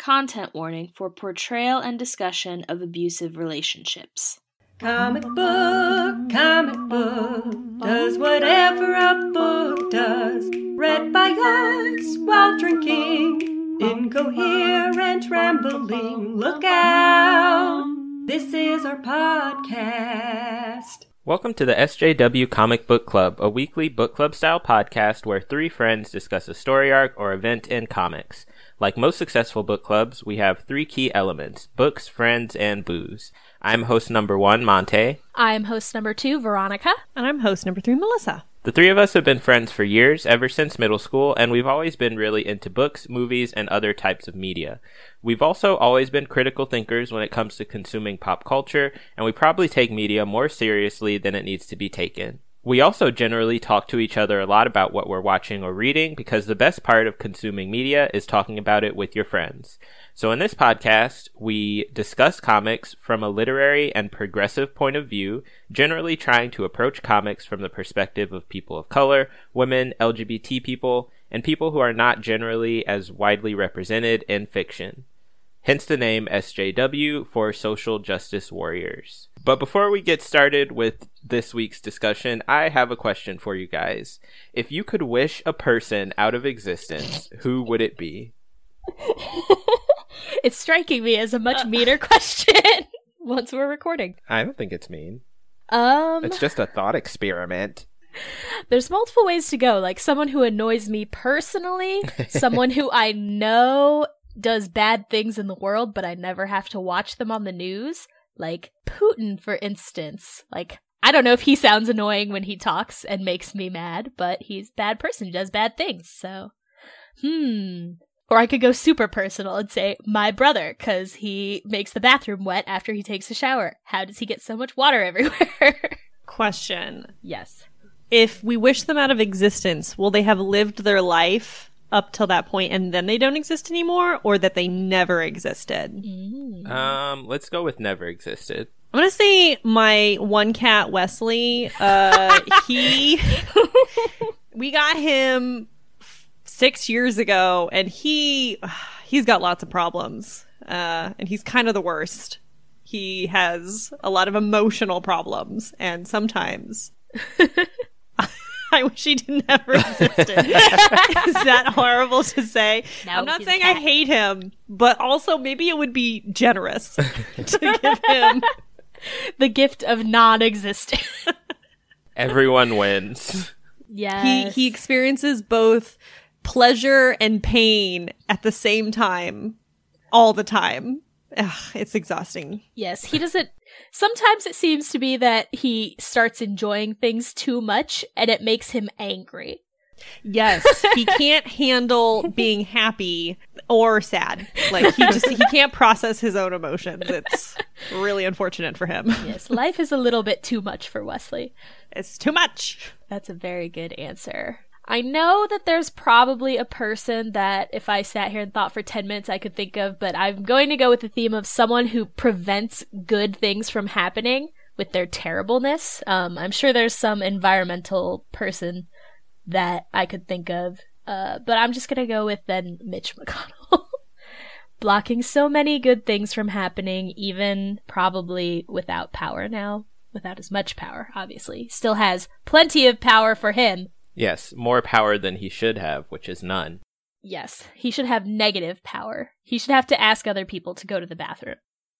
Content warning for portrayal and discussion of abusive relationships. Comic book does whatever a book does. Read by us while drinking, incoherent rambling. Look out, this is our podcast. Welcome to the SJW Comic Book Club, a weekly book club style podcast where three friends discuss a story arc or event in comics. Like most successful book clubs, we have three key elements: books, friends, and booze. I'm host number 1, Monte. I'm host number 2, Veronica. And I'm host number 3, Melissa. The three of us have been friends for years, ever since middle school, and we've always been really into books, movies, and other types of media. We've also always been critical thinkers when it comes to consuming pop culture, and we probably take media more seriously than it needs to be taken. We also generally talk to each other a lot about what we're watching or reading, because the best part of consuming media is talking about it with your friends. So in this podcast, we discuss comics from a literary and progressive point of view, generally trying to approach comics from the perspective of people of color, women, LGBT people, and people who are not generally as widely represented in fiction. Hence the name SJW for Social Justice Warriors. But before we get started with this week's discussion, I have a question for you guys. If you could wish a person out of existence, who would it be? It's striking me as a much meaner question once we're recording. I don't think it's mean. It's just a thought experiment. There's multiple ways to go. Like someone who annoys me personally, someone who I know does bad things in the world, but I never have to watch them on the news. Like Putin, for instance. Like, I don't know if he sounds annoying when he talks and makes me mad, but he's a bad person who does bad things, so. Or I could go super personal and say my brother, because he makes the bathroom wet after he takes a shower. How does he get so much water everywhere? Question. Yes. If we wish them out of existence, will they have lived their life up till that point and then they don't exist anymore, or that they never existed? Let's go with never existed. I'm gonna say my one cat, Wesley. We got him 6 years ago, and he's got lots of problems, and he's kind of the worst. He has a lot of emotional problems, and sometimes I wish he never existed. Is that horrible to say? Now I'm not saying I hate him, but also maybe it would be generous to give him the gift of non-existence. Everyone wins. Yes. He experiences both pleasure and pain at the same time, all the time. Ugh, it's exhausting. Yes, he doesn't. Sometimes it seems to be that he starts enjoying things too much and it makes him angry. Yes, he can't handle being happy or sad. Like he can't process his own emotions. It's really unfortunate for him. Yes, life is a little bit too much for Wesley. It's too much. That's a very good answer. I know that there's probably a person that if I sat here and thought for 10 minutes I could think of, but I'm going to go with the theme of someone who prevents good things from happening with their terribleness. I'm sure there's some environmental person that I could think of, but I'm just going to go with then Mitch McConnell. Blocking so many good things from happening, even probably without power now. Without as much power, obviously. Still has plenty of power for him. Yes, more power than he should have, which is none. Yes, he should have negative power. He should have to ask other people to go to the bathroom.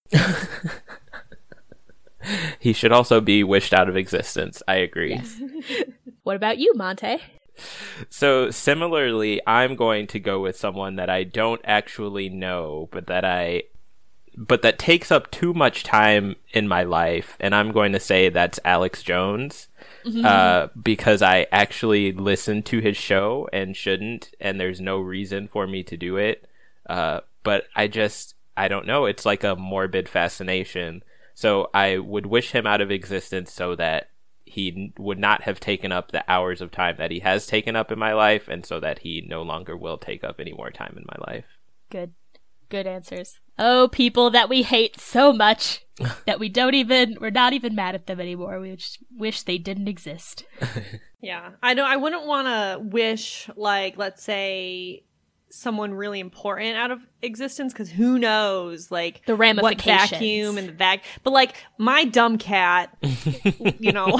He should also be wished out of existence. I agree. Yes. What about you, Monte? So similarly, I'm going to go with someone that I don't actually know, but that takes up too much time in my life, and I'm going to say that's Alex Jones. Because I actually listen to his show and shouldn't, and there's no reason for me to do it. But I don't know. It's like a morbid fascination. So I would wish him out of existence so that he would not have taken up the hours of time that he has taken up in my life, and so that he no longer will take up any more time in my life. Good answers. Oh, people that we hate so much that we're not even mad at them anymore. We just wish they didn't exist. Yeah. I wouldn't want to wish, like, let's say someone really important out of existence, because who knows, like, The what ramifications. vacuum and the but like my dumb cat, you know,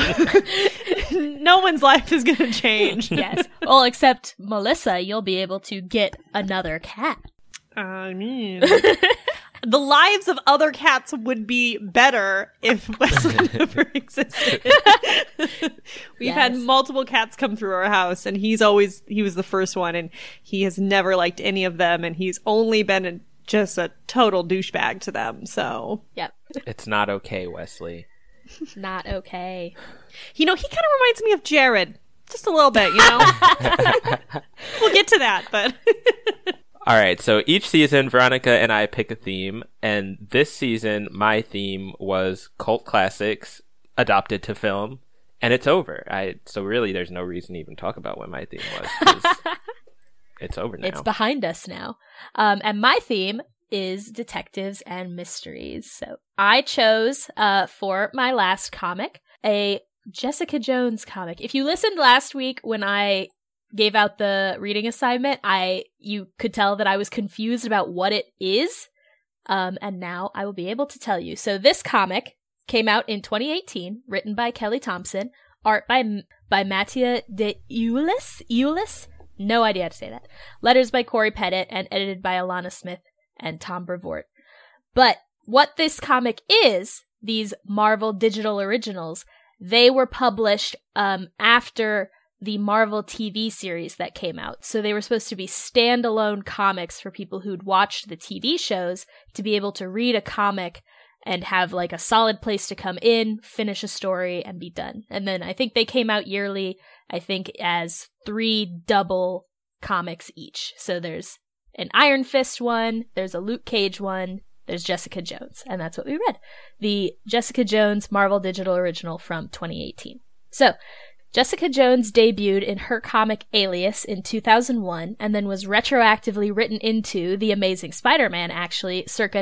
no one's life is gonna change. Yes. Well, except Melissa, you'll be able to get another cat. I mean, the lives of other cats would be better if Wesley never existed. We've had multiple cats come through our house, and he was the first one, and he has never liked any of them, and he's only been just a total douchebag to them. So, Yep. It's not okay, Wesley. Not okay. you know, he kind of reminds me of Jared, just a little bit. You know, we'll get to that, but. All right, so each season, Veronica and I pick a theme, and this season, my theme was cult classics adopted to film, and it's over. So really, there's no reason to even talk about what my theme was, 'cause it's over now. It's behind us now. And my theme is detectives and mysteries. So I chose, for my last comic, a Jessica Jones comic. If you listened last week when I gave out the reading assignment, you could tell that I was confused about what it is. And now I will be able to tell you. So this comic came out in 2018, written by Kelly Thompson, art by Mattia de Eulis. No idea how to say that. Letters by Corey Pettit, and edited by Alana Smith and Tom Brevoort. But what this comic is, these Marvel Digital Originals, they were published after the Marvel TV series that came out. So they were supposed to be standalone comics for people who'd watched the TV shows to be able to read a comic and have like a solid place to come in, finish a story, and be done. And then I think they came out yearly, I think as 3 double comics each. So there's an Iron Fist one, there's a Luke Cage one, there's Jessica Jones, and that's what we read. The Jessica Jones Marvel Digital Original from 2018. So Jessica Jones debuted in her comic Alias in 2001, and then was retroactively written into The Amazing Spider-Man, actually, circa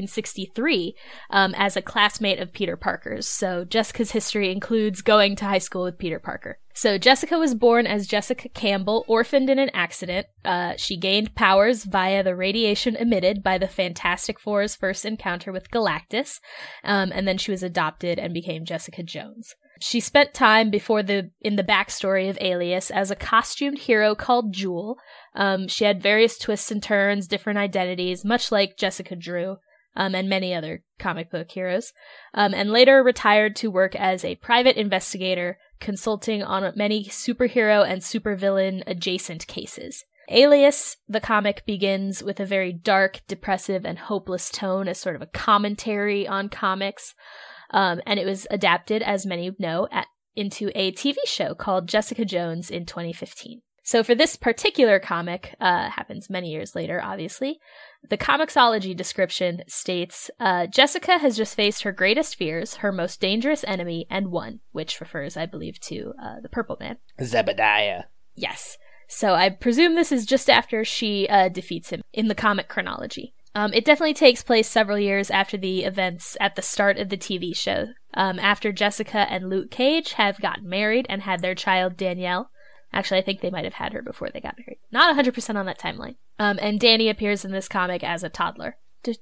1963, as a classmate of Peter Parker's. So Jessica's history includes going to high school with Peter Parker. So Jessica was born as Jessica Campbell, orphaned in an accident. She gained powers via the radiation emitted by the Fantastic Four's first encounter with Galactus, and then she was adopted and became Jessica Jones. She spent time in the backstory of Alias as a costumed hero called Jewel. She had various twists and turns, different identities, much like Jessica Drew, and many other comic book heroes, and later retired to work as a private investigator, consulting on many superhero and supervillain adjacent cases. Alias, the comic, begins with a very dark, depressive, and hopeless tone as sort of a commentary on comics. And it was adapted, as many know, into a TV show called Jessica Jones in 2015. So for this particular comic, happens many years later, obviously, the Comixology description states, Jessica has just faced her greatest fears, her most dangerous enemy, and won, which refers, I believe, to the Purple Man. Zebediah. Yes. So I presume this is just after she defeats him in the comic chronology. It definitely takes place several years after the events at the start of the TV show, after Jessica and Luke Cage have gotten married and had their child Danielle. Actually, I think they might have had her before they got married. Not 100% on that timeline. And Danny appears in this comic as a toddler.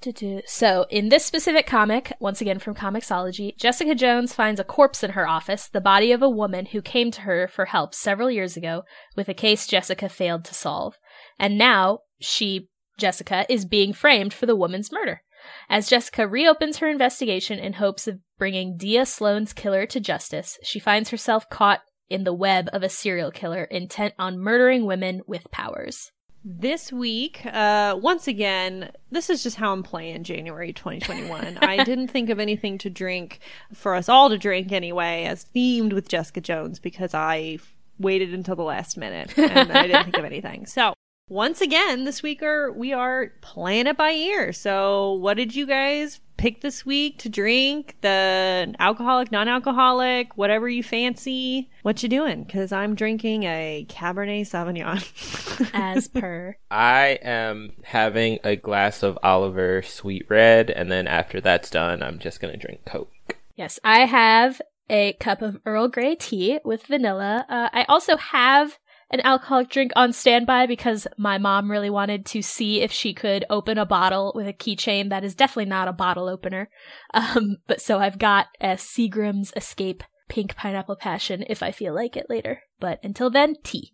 So, in this specific comic, once again from Comixology, Jessica Jones finds a corpse in her office, the body of a woman who came to her for help several years ago with a case Jessica failed to solve. And now, Jessica, is being framed for the woman's murder. As Jessica reopens her investigation in hopes of bringing Dia Sloane's killer to justice, she finds herself caught in the web of a serial killer intent on murdering women with powers. This week, once again, this is just how I'm playing January 2021. I didn't think of anything to drink for us all to drink anyway, as themed with Jessica Jones, because I waited until the last minute and I didn't think of anything. So, once again, this week we are playing it by ear. So, what did you guys pick this week to drink? The alcoholic, non-alcoholic, whatever you fancy. What you doing? Because I'm drinking a Cabernet Sauvignon. As per. I am having a glass of Oliver Sweet Red, and then after that's done, I'm just going to drink Coke. Yes, I have a cup of Earl Grey tea with vanilla. I also have an alcoholic drink on standby because my mom really wanted to see if she could open a bottle with a keychain that is definitely not a bottle opener. But so I've got a Seagram's Escape Pink Pineapple Passion if I feel like it later. But until then, tea.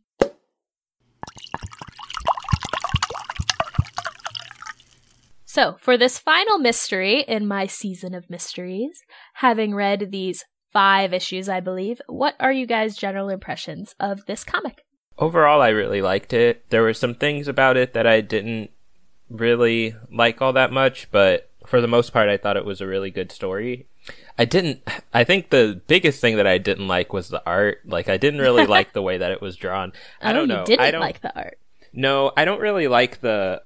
So, for this final mystery in my season of mysteries, having read these 5 issues, I believe, what are you guys' general impressions of this comic? Overall, I really liked it. There were some things about it that I didn't really like all that much, but for the most part, I thought it was a really good story. I think the biggest thing that I didn't like was the art. Like, I didn't really like the way that it was drawn. I don't know. You didn't like the art? No, I don't really like the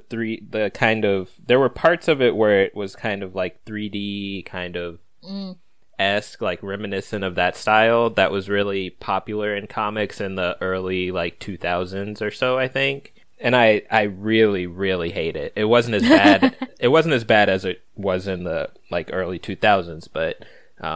kind of, there were parts of it where it was kind of like 3D kind of esque, like reminiscent of that style that was really popular in comics in the early like 2000s or so, I think. And I really, really hate it. It wasn't as bad. It wasn't as bad as it was in the like early 2000s, but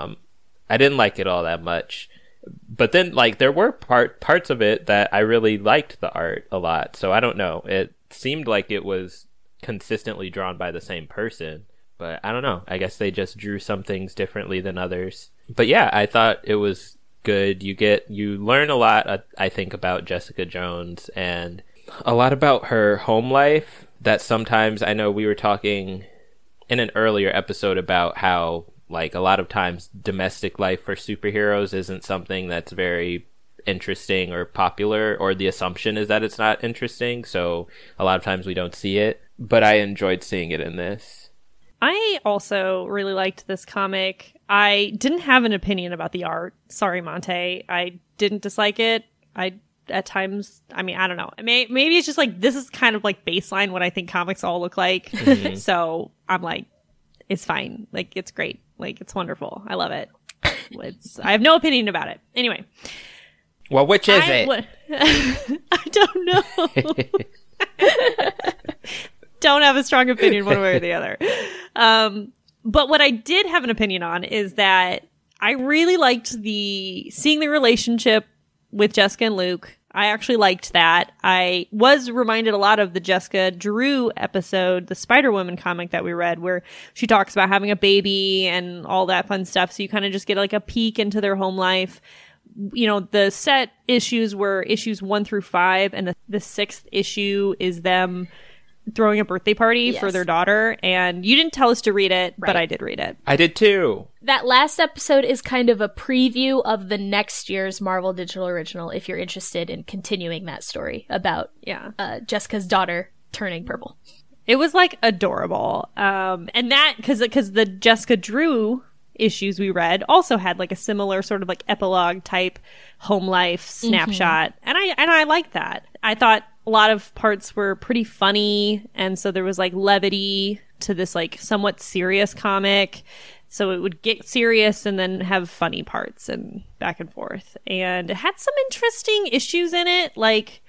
I didn't like it all that much. But then, like, there were parts of it that I really liked the art a lot. So I don't know. It seemed like it was consistently drawn by the same person. But I don't know. I guess they just drew some things differently than others. But yeah, I thought it was good. You learn a lot, I think, about Jessica Jones and a lot about her home life that sometimes, I know we were talking in an earlier episode about how, like, a lot of times domestic life for superheroes isn't something that's very interesting or popular, or the assumption is that it's not interesting, so a lot of times we don't see it. But I enjoyed seeing it in this. I also really liked this comic. I didn't have an opinion about the art. Sorry, Monte. I didn't dislike it. At times, I mean, I don't know. Maybe it's just like, this is kind of like baseline what I think comics all look like. Mm-hmm. So I'm like, it's fine. Like, it's great. Like, it's wonderful. I love it. I have no opinion about it. Anyway. Well, which is it? I don't know. Don't have a strong opinion one way or the other. But what I did have an opinion on is that I really liked seeing the relationship with Jessica and Luke. I actually liked that. I was reminded a lot of the Jessica Drew episode, the Spider-Woman comic that we read, where she talks about having a baby and all that fun stuff. So you kind of just get like a peek into their home life. You know, the set issues were issues 1 through 5, and the 6th issue is them throwing a birthday party for their daughter. And you didn't tell us to read it, but I did read it. I did too. That last episode is kind of a preview of the next year's Marvel Digital Original, if you're interested in continuing that story about Jessica's daughter turning purple. It was like adorable. And that, because the Jessica Drew issues we read also had like a similar sort of like epilogue type home life snapshot. Mm-hmm. And I liked that. I thought a lot of parts were pretty funny, and so there was like levity to this like somewhat serious comic. So it would get serious and then have funny parts and back and forth. And it had some interesting issues in it, like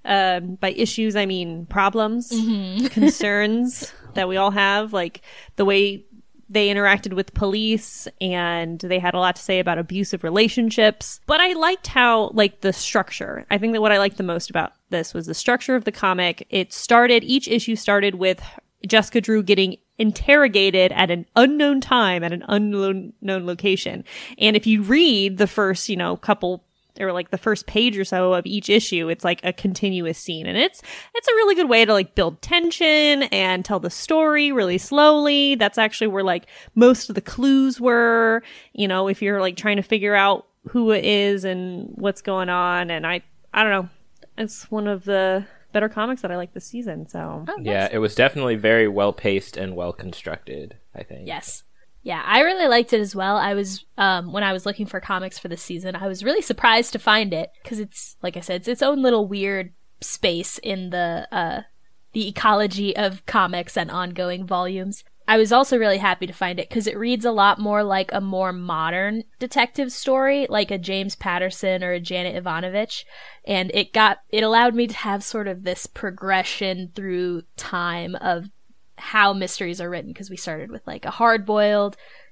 by issues I mean problems, concerns that we all have, like the way they interacted with police, and they had a lot to say about abusive relationships. But I liked how, like, the structure. I think that what I liked the most about this was the structure of the comic. Each issue started with Jessica Drew getting interrogated at an unknown time at an unknown location. And if you read the first, couple, or like the first page or so of each issue, it's like a continuous scene. And it's a really good way to like build tension and tell the story really slowly. That's actually where like most of the clues were, if you're like trying to figure out who it is and what's going on. And I don't know. It's one of the better comics that I like this season. So yeah, it was definitely very well paced and well constructed, I think. Yes. Yeah, I really liked it as well. I was, when I was looking for comics for this season, I was really surprised to find it, because it's, like I said, it's its own little weird space in the ecology of comics and ongoing volumes. I was also really happy to find it, because it reads a lot more like a more modern detective story, like a James Patterson or a Janet Ivanovich, and it allowed me to have sort of this progression through time of how mysteries are written, because we started with like a hard-boiled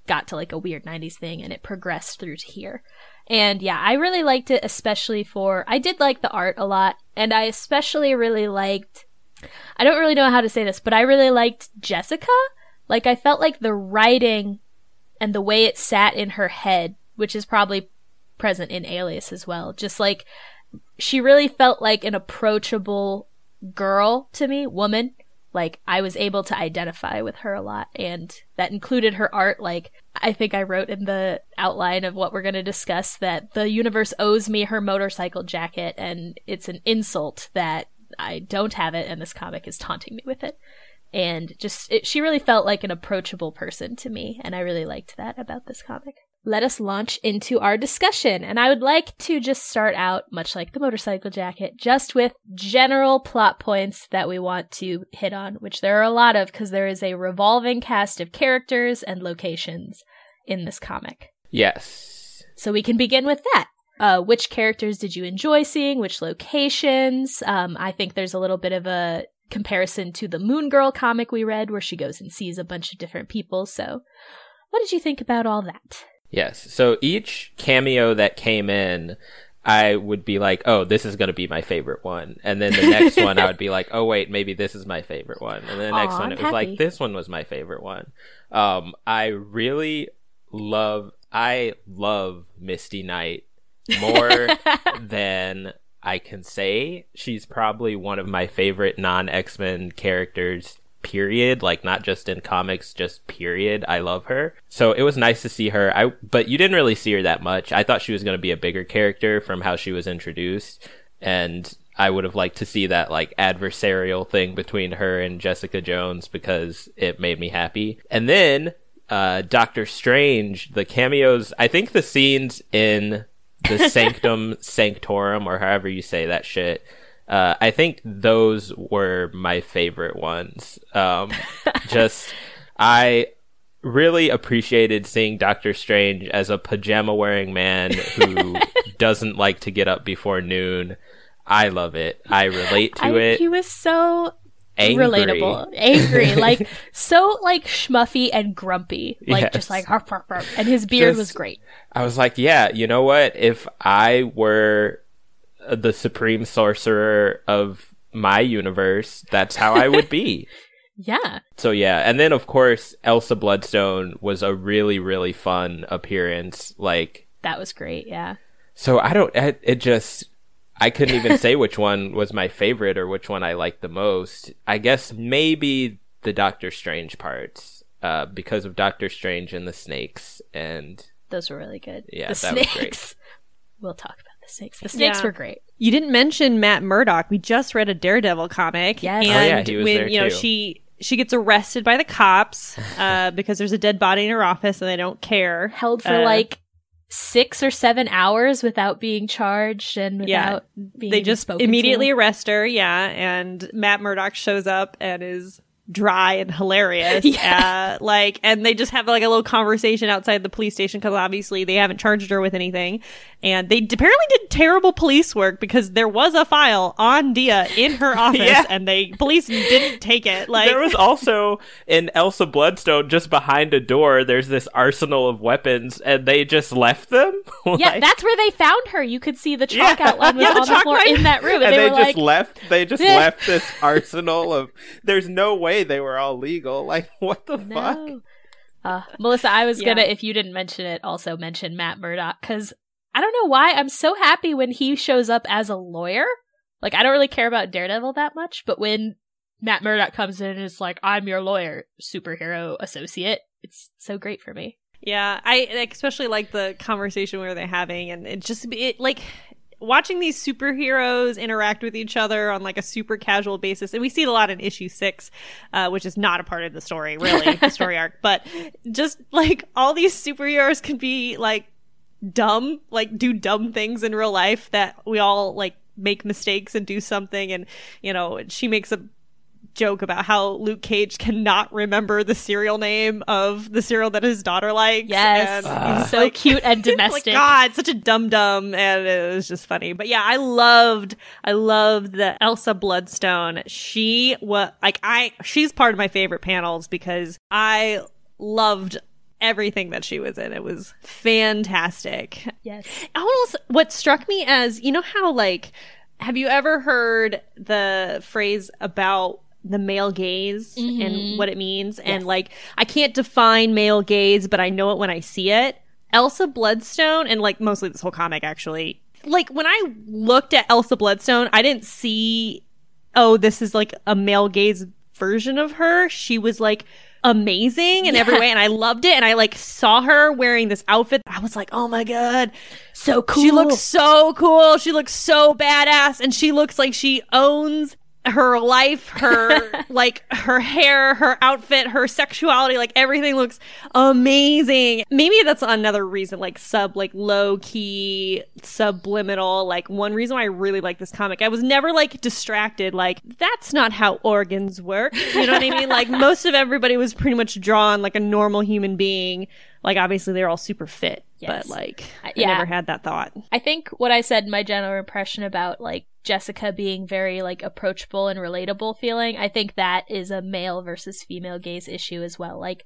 got to like a weird 90s thing and it progressed through to here. And yeah, I really liked it, especially I did like the art a lot, and I especially really liked, I don't really know how to say this, but I really liked Jessica. Like, I felt like the writing and the way it sat in her head, which is probably present in Alias as well, just like, she really felt like an approachable girl to me, woman. Like, I was able to identify with her a lot, and that included her art. Like, I think I wrote in the outline of what we're going to discuss that the universe owes me her motorcycle jacket, and it's an insult that I don't have it, and this comic is taunting me with it. And she really felt like an approachable person to me, and I really liked that about this comic. Let us launch into our discussion, and I would like to just start out, much like the motorcycle jacket, just with general plot points that we want to hit on, which there are a lot of because there is a revolving cast of characters and locations in this comic. Yes. So we can begin with that. Which characters did you enjoy seeing? Which locations? I think there's a little bit of a comparison to the Moon Girl comic we read, where she goes and sees a bunch of different people. So what did you think about all that? Yes. So each cameo that came in, I would be like, oh, this is going to be my favorite one. And then the next one, I would be like, oh, wait, maybe this is my favorite one. And then the next one, it was like, this one was my favorite one. I love Misty Knight more than I can say. She's probably one of my favorite non-X-Men characters, period. Like, not just in comics, just period. I love her. So it was nice to see her. But you didn't really see her that much. I thought she was going to be a bigger character from how she was introduced. And I would have liked to see that, like, adversarial thing between her and Jessica Jones, because it made me happy. And then, Doctor Strange, the cameos, I think the scenes in the Sanctum Sanctorum, or however you say that shit, I think those were my favorite ones. I really appreciated seeing Doctor Strange as a pajama-wearing man who doesn't like to get up before noon. I love it. I relate to it. He was so relatable. Angry. Like, so, like, schmuffy and grumpy. Like, yes. Just like, harp, harp, harp. And his beard was great. I was like, yeah, you know what? If I were the supreme sorcerer of my universe, that's how I would be. Yeah. So yeah, and then of course Elsa Bloodstone was a really, really fun appearance. Like, that was great. Yeah. So I couldn't even say which one was my favorite or which one I liked the most. I guess maybe the Doctor Strange parts, because of Doctor Strange and the snakes, and those were really good. Yeah, the that snakes. was great. We'll talk about the snakes. The snakes were great. You didn't mention Matt Murdock. We just read a Daredevil comic. Yes. And he was when, there too. She gets arrested by the cops because there's a dead body in her office and they don't care. Held for like 6 or 7 hours without being charged and without being they just spoken immediately to. Arrest her. Yeah. And Matt Murdock shows up and is dry and hilarious. And they just have like a little conversation outside the police station because obviously they haven't charged her with anything. And they apparently did terrible police work because there was a file on Dia in her office and police didn't take it. Like, there was also in Elsa Bloodstone, just behind a door, there's this arsenal of weapons and they just left them. Yeah, that's where they found her. You could see the chalk outline was on the floor in that room. And they just left. They just left this arsenal of. There's no way they were all legal. Like, what the fuck? Melissa, I was gonna, if you didn't mention it, also mention Matt Murdock, because I don't know why I'm so happy when he shows up as a lawyer. Like, I don't really care about Daredevil that much, but when Matt Murdock comes in and is like, I'm your lawyer, superhero associate, it's so great for me. Yeah, I especially like the conversation where they're having, and it like watching these superheroes interact with each other on like a super casual basis. And we see it a lot in issue 6, which is not a part of the story, really, the story arc. But just like all these superheroes can be like dumb, like do dumb things in real life that we all like make mistakes and do something. And, you know, she makes a joke about how Luke Cage cannot remember the cereal name of the cereal that his daughter likes. Yes. And he's so cute and domestic. Like, God, such a dum-dum. And it was just funny. But yeah, I loved the Elsa Bloodstone. She's part of my favorite panels because I loved everything that she was in. It was fantastic. Yes. Almost what struck me as, you know how, like, have you ever heard the phrase about the male gaze and what it means? And like, I can't define male gaze, but I know it when I see it. Elsa Bloodstone, and like mostly this whole comic actually, like when I looked at Elsa Bloodstone, I didn't see, oh, this is like a male gaze version of her. She was like amazing in every way, and I loved it. And I like saw her wearing this outfit. I was like, oh my God, So cool. she looks so cool. She looks so badass, and she looks like she owns her life, her like her hair, her outfit, her sexuality, like everything looks amazing. Maybe that's another reason, like low key, subliminal, like one reason why I really like this comic. I was never like distracted, like that's not how organs work. You know what I mean? Like most of everybody was pretty much drawn like a normal human being. Like obviously they're all super fit, but like I never had that thought. I think what I said, my general impression about like Jessica being very like approachable and relatable feeling, I think that is a male versus female gaze issue as well. Like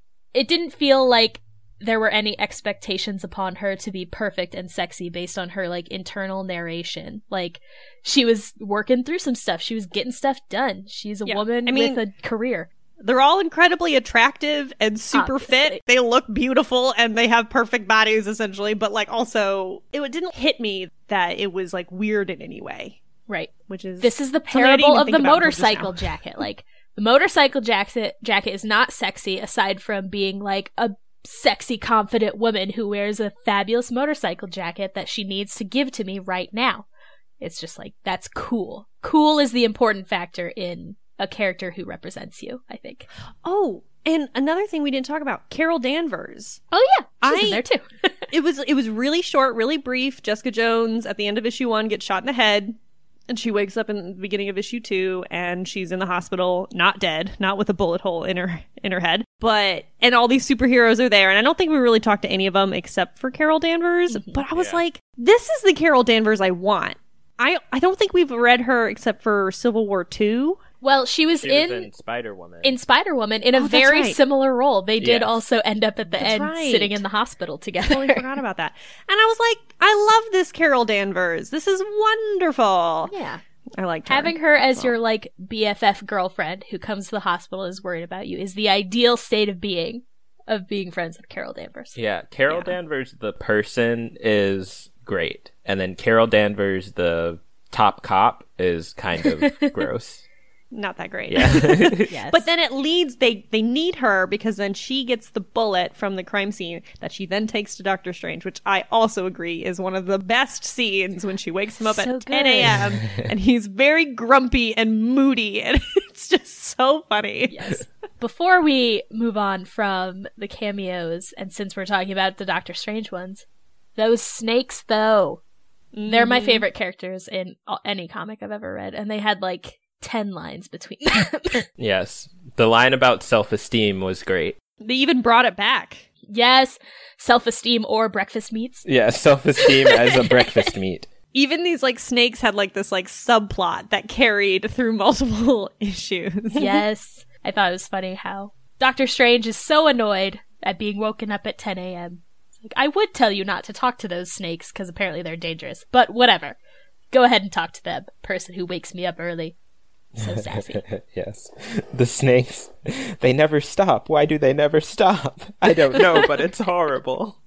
it didn't feel like there were any expectations upon her to be perfect and sexy based on her like internal narration. Like she was working through some stuff. She was getting stuff done. She's a woman with a career. They're all incredibly attractive and super fit. They look beautiful and they have perfect bodies essentially, but like also it didn't hit me that it was like weird in any way. Right. Which is this is the parable of the motorcycle jacket. Like the motorcycle jacket is not sexy aside from being like a sexy, confident woman who wears a fabulous motorcycle jacket that she needs to give to me right now. It's just like, that's cool. Cool is the important factor in a character who represents you, I think. Oh, and another thing we didn't talk about, Carol Danvers. Oh yeah, she's in there too. It was really short, really brief. Jessica Jones at the end of issue 1 gets shot in the head, and she wakes up in the beginning of issue 2, and she's in the hospital, not dead, not with a bullet hole in her head, and all these superheroes are there, and I don't think we really talked to any of them except for Carol Danvers. But I was like, this is the Carol Danvers I want. I don't think we've read her except for Civil War 2. Well, she was in Spider-Woman. In Spider-Woman, in a very similar role. They did also end up at the end sitting in the hospital together. I totally forgot about that. And I was like, I love this Carol Danvers. This is wonderful. Yeah. I liked her. Having her as your, like, BFF girlfriend who comes to the hospital and is worried about you is the ideal state of being friends with Carol Danvers. Yeah, Carol Danvers, the person, is great. And then Carol Danvers, the top cop, is kind of gross. Not that great. Yeah. Yes. But then it leads, they need her because then she gets the bullet from the crime scene that she then takes to Doctor Strange, which I also agree is one of the best scenes when she wakes him up at 10 a.m. and he's very grumpy and moody and it's just so funny. Yes. Before we move on from the cameos, and since we're talking about the Doctor Strange ones, those snakes though, they're my favorite characters in any comic I've ever read, and they had like 10 lines between them. Yes. The line about self-esteem was great. They even brought it back. Yes. Self-esteem or breakfast meats. Yeah, self-esteem as a breakfast meat. Even these like snakes had like this like subplot that carried through multiple issues. Yes. I thought it was funny how Doctor Strange is so annoyed at being woken up at 10 a.m. It's like, I would tell you not to talk to those snakes because apparently they're dangerous, but whatever. Go ahead and talk to them, person who wakes me up early. So sassy. Yes. The snakes, they never stop. Why do they never stop? I don't know, but it's horrible.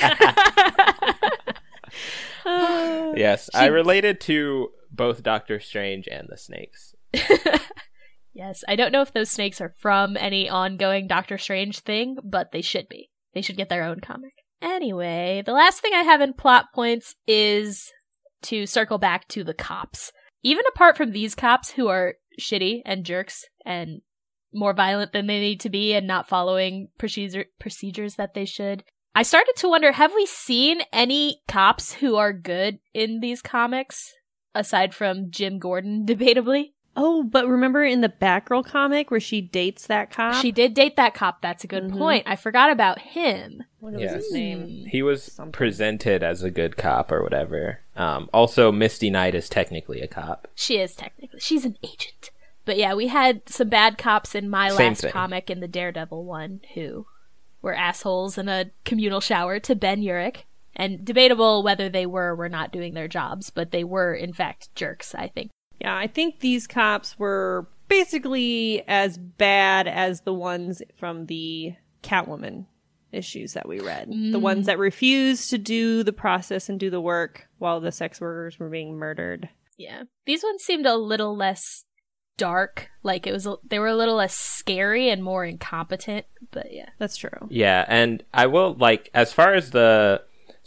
Yes, I related to both Doctor Strange and the snakes. Yes, I don't know if those snakes are from any ongoing Doctor Strange thing, but they should be. They should get their own comic. Anyway, the last thing I have in plot points is to circle back to the cops. Even apart from these cops who are shitty and jerks and more violent than they need to be and not following procedures that they should, I started to wonder, have we seen any cops who are good in these comics aside from Jim Gordon, debatably? Oh, but remember in the Batgirl comic where she dates that cop? She did date that cop. That's a good point. I forgot about him. What was his name? He was presented as a good cop or whatever. Also, Misty Knight is technically a cop. She is technically. She's an agent. But yeah, we had some bad cops in my last comic in the Daredevil one who were assholes in a communal shower to Ben Urich. And debatable whether they were or were not doing their jobs, but they were, in fact, jerks, I think. Yeah, I think these cops were basically as bad as the ones from the Catwoman issues that we read. The ones that refused to do the process and do the work while the sex workers were being murdered. Yeah. These ones seemed a little less dark. Like, they were a little less scary and more incompetent, but yeah. That's true. Yeah, and I will, like, as far as the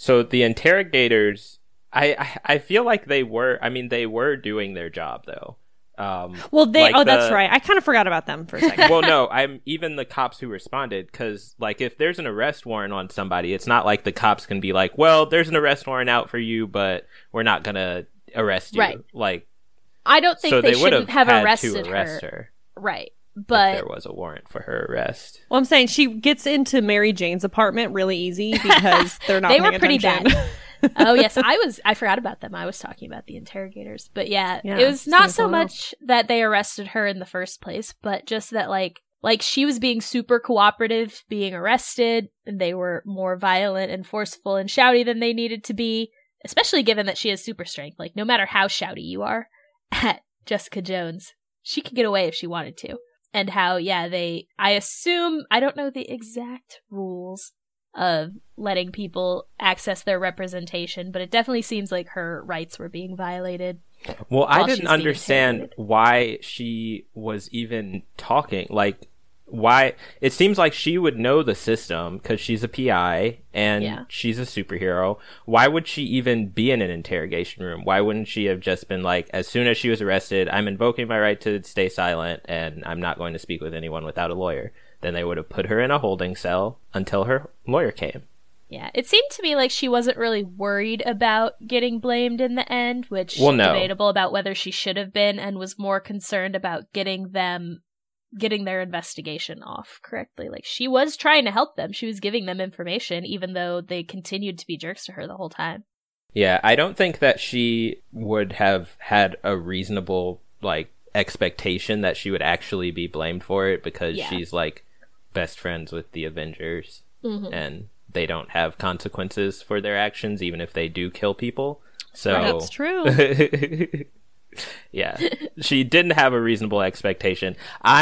interrogators, I feel like they were doing their job, though. Well, that's right. I kind of forgot about them for a second. Well, no, even the cops who responded, because, like, if there's an arrest warrant on somebody, it's not like the cops can be like, well, there's an arrest warrant out for you, but we're not gonna arrest you. Right. Like, I don't think so they had shouldn't have to arrested arrest her. Right. But if there was a warrant for her arrest. Well, I'm saying she gets into Mary Jane's apartment really easy because they're not they paying were pretty attention. bad. Oh, yes. I forgot about them. I was talking about the interrogators. But yeah, Yeah, it was not seems so a little- much that they arrested her in the first place, but just that, like she was being super cooperative, being arrested, and they were more violent and forceful and shouty than they needed to be, especially given that she has super strength. Like, no matter how shouty you are at Jessica Jones, she could get away if she wanted to. And how, yeah, I assume, I don't know the exact rules of letting people access their representation, but it definitely seems like her rights were being violated. Well, I while didn't she's being understand interrogated. why she was even talking. Like, why? It seems like she would know the system because she's a PI and Yeah. she's a superhero. Why would she even be in an interrogation room? Why wouldn't she have just been like, as soon as she was arrested, I'm invoking my right to stay silent and I'm not going to speak with anyone without a lawyer? Then they would have put her in a holding cell until her lawyer came. Yeah, it seemed to me like she wasn't really worried about getting blamed in the end, which Well, no. debatable about whether she should have been, and was more concerned about getting their investigation off correctly. Like, she was trying to help them. She was giving them information, even though they continued to be jerks to her the whole time. Yeah, I don't think that she would have had a reasonable, like, expectation that she would actually be blamed for it because Yeah. she's, like, best friends with the Avengers Mhm. and they don't have consequences for their actions even if they do kill people. So That's true. yeah, she didn't have a reasonable expectation.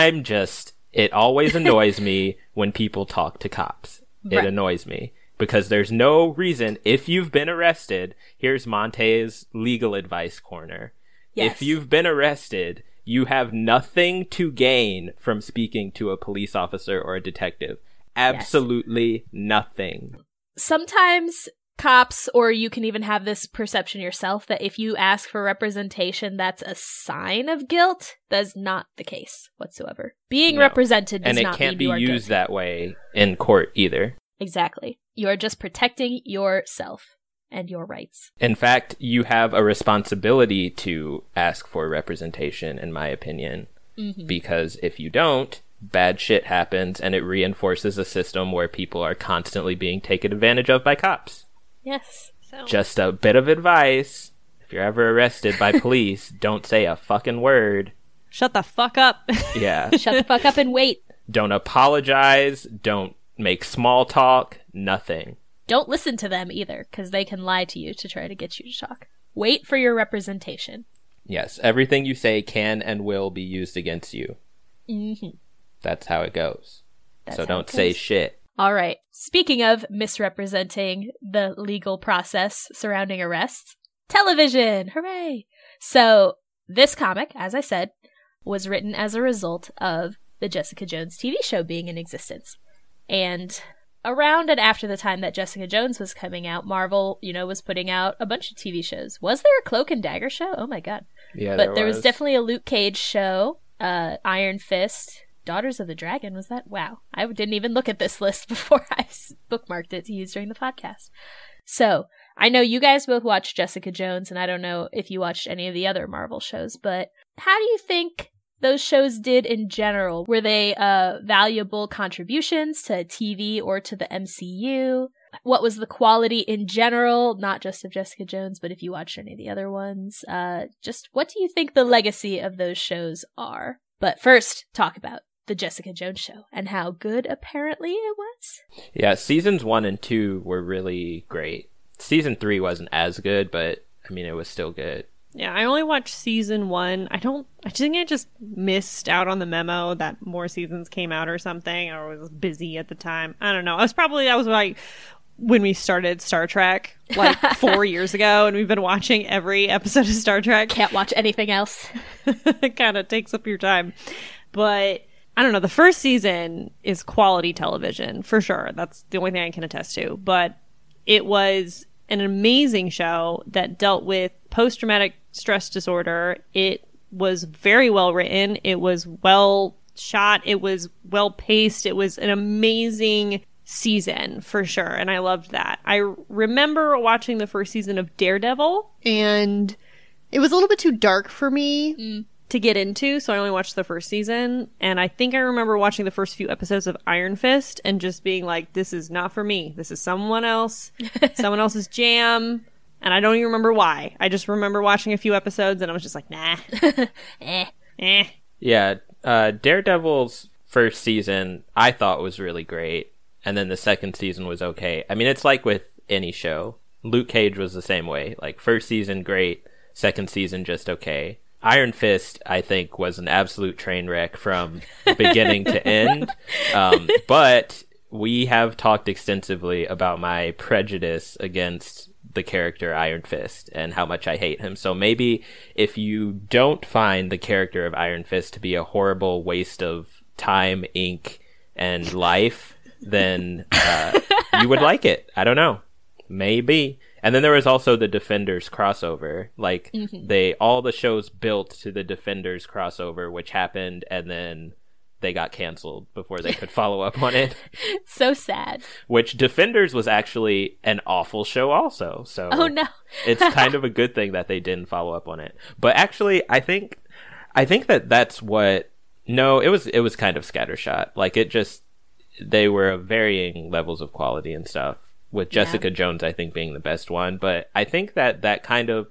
It always annoys me when people talk to cops. It Right. annoys me because there's no reason. If you've been arrested, here's Monte's legal advice corner. Yes. If you've been arrested, you have nothing to gain from speaking to a police officer or a detective. Absolutely nothing. Sometimes cops, or you can even have this perception yourself, that if you ask for representation, that's a sign of guilt. That's not the case whatsoever. Being No. represented does And it not can't mean be you are used guilty. that way in court either. Exactly. You are just protecting yourself and your rights. In fact, you have a responsibility to ask for representation, in my opinion, because if you don't, bad shit happens and it reinforces a system where people are constantly being taken advantage of by cops. Yes. So, Just a bit of advice. If you're ever arrested by police, don't say a fucking word. shut the fuck up. Yeah. Shut the fuck up and wait. Don't apologize. Don't make small talk. Nothing. Don't listen to them either, because they can lie to you to try to get you to talk. Wait for your representation. Yes, everything you say can and will be used against you. Mm-hmm. That's how it goes. That's So how don't it say goes. shit. All right. Speaking of misrepresenting the legal process surrounding arrests, television! Hooray! So, this comic, as I said, was written as a result of the Jessica Jones TV show being in existence. And around and after the time that Jessica Jones was coming out, Marvel, was putting out a bunch of TV shows. Was there a Cloak and Dagger show? Oh my god. Yeah, But there was definitely a Luke Cage show, Iron Fist, Daughters of the Dragon. Was that? Wow. I didn't even look at this list before I bookmarked it to use during the podcast. So, I know you guys both watched Jessica Jones, and I don't know if you watched any of the other Marvel shows, but how do you think those shows did in general? Were they valuable contributions to TV or to the MCU? What was the quality in general, not just of Jessica Jones, but if you watched any of the other ones? Just what do you think the legacy of those shows are? But first, talk about the Jessica Jones show and how good apparently it was. Yeah, seasons 1 and 2 were really great. Season 3 wasn't as good, but I mean, it was still good. Yeah, I only watched season 1. I think I just missed out on the memo that more seasons came out or something, or was busy at the time. I don't know. That was like when we started Star Trek, like 4 years ago, and we've been watching every episode of Star Trek. Can't watch anything else. It kind of takes up your time. But I don't know. The first season is quality television, for sure. That's the only thing I can attest to. But it was an amazing show that dealt with post-traumatic stress disorder. It was very well written. It was well shot. It was well paced. It was an amazing season for sure. And I loved that. I remember watching the first season of Daredevil, And it was a little bit too dark for me. to get into, so I only watched the first season. And I think I remember watching the first few episodes of Iron Fist and just being like, this is not for me. This is someone else, someone else's jam. And I don't even remember why. I just remember watching a few episodes and I was just like, nah. Yeah, Daredevil's first season I thought was really great, and then the second season was okay. I mean, it's like with any show. Luke Cage was the same way. Like, first season great, second season just okay. Iron Fist, I think, was an absolute train wreck from beginning to end. But we have talked extensively about my prejudice against the character Iron Fist and how much I hate him. So maybe if you don't find the character of Iron Fist to be a horrible waste of time, ink, and life, then you would like it. I don't know. Maybe. And then there was also the Defenders crossover. Like, all the shows built to the Defenders crossover, which happened, and then they got canceled before they could follow up on it. So sad. Which Defenders was actually an awful show also. So oh no. It's kind of a good thing that they didn't follow up on it. But actually, I think that's what... No, it was kind of scattershot. Like, they were of varying levels of quality and stuff. With Jessica Jones, I think, being the best one. But I think that kind of,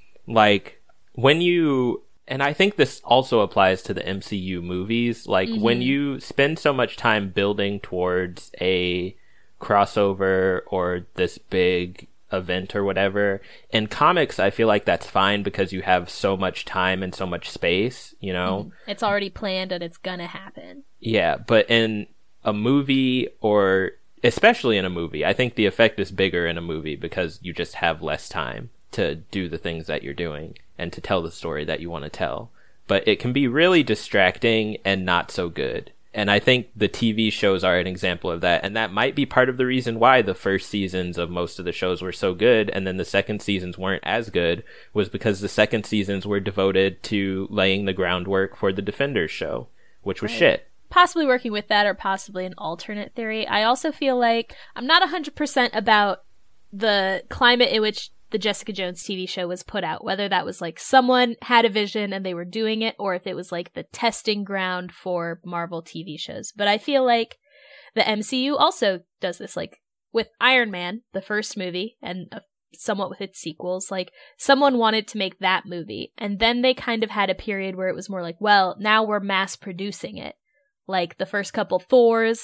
like, when you... And I think this also applies to the MCU movies. Like, when you spend so much time building towards a crossover or this big event or whatever, in comics, I feel like that's fine because you have so much time and so much space, you know? It's already planned and it's gonna happen. Yeah, but in a movie, or especially in a movie, I think the effect is bigger in a movie because you just have less time to do the things that you're doing and to tell the story that you want to tell. But it can be really distracting and not so good. And I think the TV shows are an example of that. And that might be part of the reason why the first seasons of most of the shows were so good and then the second seasons weren't as good, was because the second seasons were devoted to laying the groundwork for the Defenders show, which was shit. Possibly working with that, or possibly an alternate theory. I also feel like I'm not 100% about the climate in which the Jessica Jones TV show was put out, whether that was like someone had a vision and they were doing it, or if it was like the testing ground for Marvel TV shows. But I feel like the MCU also does this, like with Iron Man, the first movie, and somewhat with its sequels. Like, someone wanted to make that movie, and then they kind of had a period where it was more like, well, now we're mass producing it. Like the first couple Thors,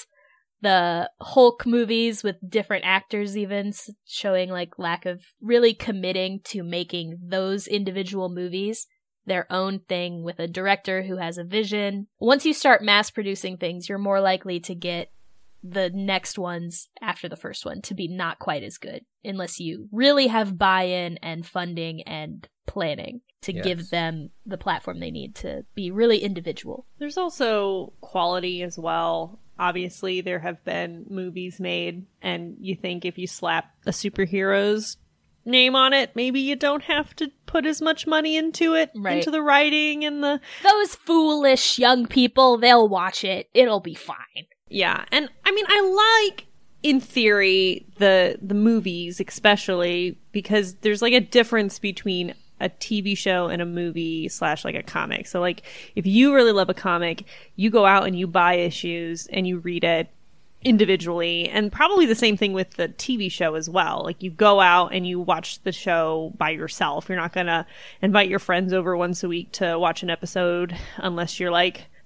the Hulk movies with different actors even, showing like lack of really committing to making those individual movies their own thing with a director who has a vision. Once you start mass producing things, you're more likely to get the next ones after the first one to be not quite as good, unless you really have buy-in and funding and planning to give them the platform they need to be really individual. There's also quality as well. Obviously, there have been movies made, and you think if you slap a superhero's name on it, maybe you don't have to put as much money into it, into the writing and the... Those foolish young people, they'll watch it. It'll be fine. Yeah, and I mean, I like, in theory, the movies especially, because there's like a difference between a TV show and a movie / like a comic. So like, if you really love a comic, you go out and you buy issues and you read it individually, and probably the same thing with the TV show as well. Like, you go out and you watch the show by yourself. You're not gonna invite your friends over once a week to watch an episode unless you're like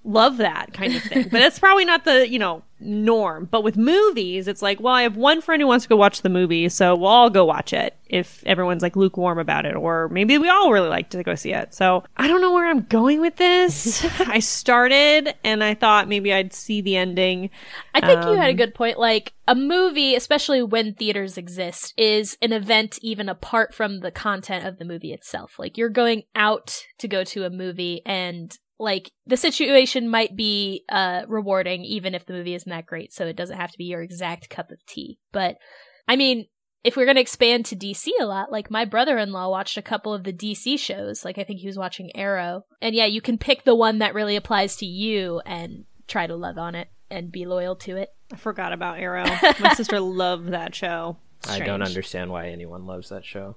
love that kind of thing. But that's probably not the, norm. But with movies, it's like, well, I have one friend who wants to go watch the movie, so we'll all go watch it if everyone's like lukewarm about it, or maybe we all really like to go see it. So I don't know where I'm going with this. I started and I thought maybe I'd see the ending. I think you had a good point. Like, a movie, especially when theaters exist, is an event even apart from the content of the movie itself. Like, you're going out to go to a movie, and like, the situation might be rewarding even if the movie isn't that great, so it doesn't have to be your exact cup of tea. But, I mean, if we're going to expand to DC a lot, like, my brother-in-law watched a couple of the DC shows. Like, I think he was watching Arrow. And yeah, you can pick the one that really applies to you and try to love on it and be loyal to it. I forgot about Arrow. My sister loved that show. I don't understand why anyone loves that show.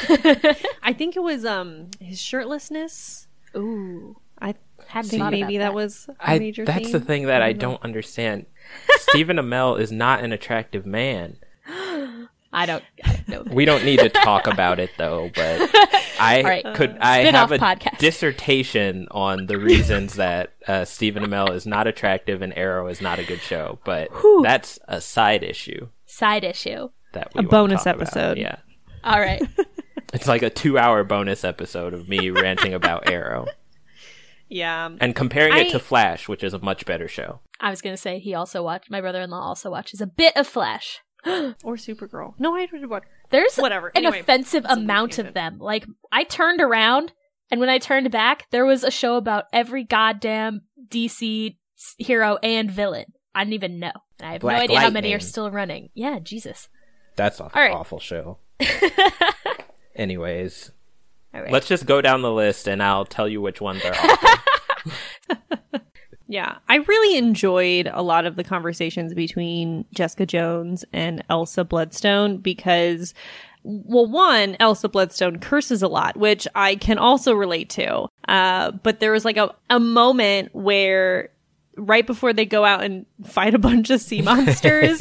I think it was his shirtlessness. Ooh. I Hadn't think thought maybe about that was a I major that's theme. the thing that I don't understand. Stephen Amell is not an attractive man. I don't know. We don't need to talk about it though, but I right. I have Spin-off a podcast. dissertation on the reasons that Stephen Amell is not attractive and Arrow is not a good show, but that's a side issue Side issue. that we A won't bonus talk about. episode. Yeah. All right. It's like a 2-hour bonus episode of me ranting about Arrow Yeah. and comparing it to Flash, which is a much better show. I was going to say my brother-in-law also watches a bit of Flash. Or Supergirl. No, I did what? There's Whatever. an Anyway, offensive it's a amount weird of them. Like, I turned around, and when I turned back, there was a show about every goddamn DC hero and villain. I didn't even know. I have Black no idea how many Lightning. are still running. Yeah, Jesus. That's an All right. awful show. Anyways, All right. let's just go down the list and I'll tell you which ones are awful. Yeah, I really enjoyed a lot of the conversations between Jessica Jones and Elsa Bloodstone because, well, one, Elsa Bloodstone curses a lot, which I can also relate to. But there was like a moment where right before they go out and fight a bunch of sea monsters,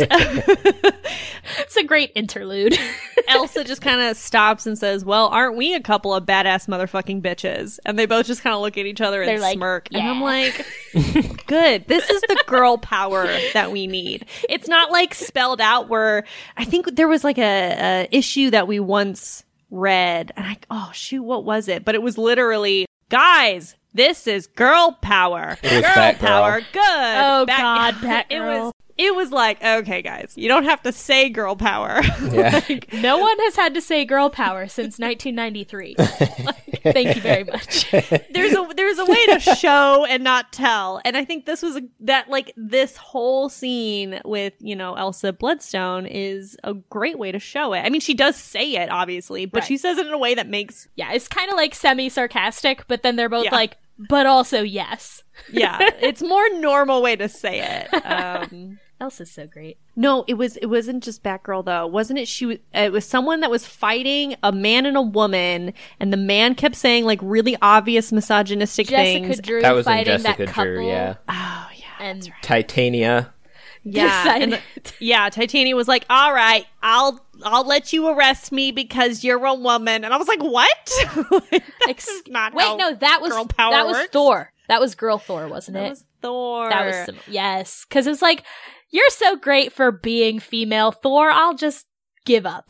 It's a great interlude. Elsa just kind of stops and says, well, aren't we a couple of badass motherfucking bitches? And they both just kind of look at each other and They're like, smirk. And I'm yeah. like, good. This is the girl power that we need. It's not like spelled out where I think there was like a issue that we once read. And oh, shoot, what was it? But it was literally, guys, this is girl power. It was Girl Batgirl. power. Good. Oh, God, Batgirl. It was like, okay, guys, you don't have to say girl power. Yeah. No one has had to say girl power since 1993. Thank you very much. There's a way to show and not tell, and I think this was this whole scene with Elsa Bloodstone is a great way to show it. I mean, she does say it obviously, but Right. she says it in a way that makes Yeah, it's kind of like semi-sarcastic, but then they're both Yeah. like, but also yes. it's more normal way to say it. Elsa's so great. No, it wasn't just Batgirl though, wasn't it? It was someone that was fighting a man and a woman, and the man kept saying like really obvious misogynistic Jessica things. Drew That was in fighting Jessica that couple. Drew, yeah. Oh yeah, And Titania. yeah, yeah. Titania was like, "All right, I'll let you arrest me because you're a woman," and I was like, "What? That's not Wait, how no, that was girl power works. Thor. That was Girl Thor, wasn't That it? was Thor. That was yes, because it was like, you're so great for being female, Thor. I'll just give up.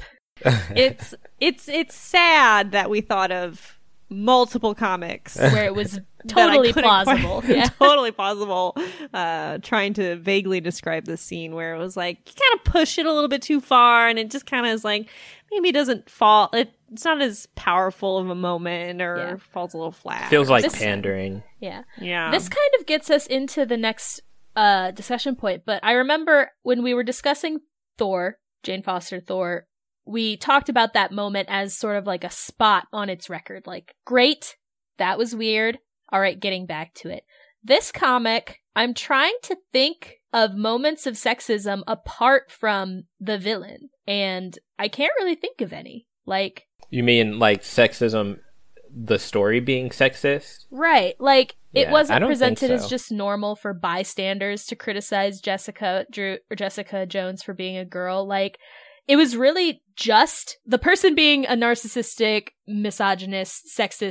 It's sad that we thought of multiple comics Where it was that I totally couldn't plausible. quite- Yeah. totally plausible. Trying to vaguely describe this scene where it was like you kind of push it a little bit too far, and it just kind of is like maybe it doesn't fall. It's not as powerful of a moment, or Yeah. falls a little flat. Feels like This- pandering. Yeah. yeah. This kind of gets us into the next discussion point, but I remember when we were discussing Thor, Jane Foster Thor, we talked about that moment as sort of like a spot on its record. Like, great, that was weird. All right, getting back to it. This comic, I'm trying to think of moments of sexism apart from the villain, and I can't really think of any. Like, You mean like sexism, the story being sexist? right, like, it Yeah, I wasn't don't think presented as so. just normal for bystanders to criticize Jessica Jones for being a girl. Like, it was really just the person being a narcissistic, misogynist, sexist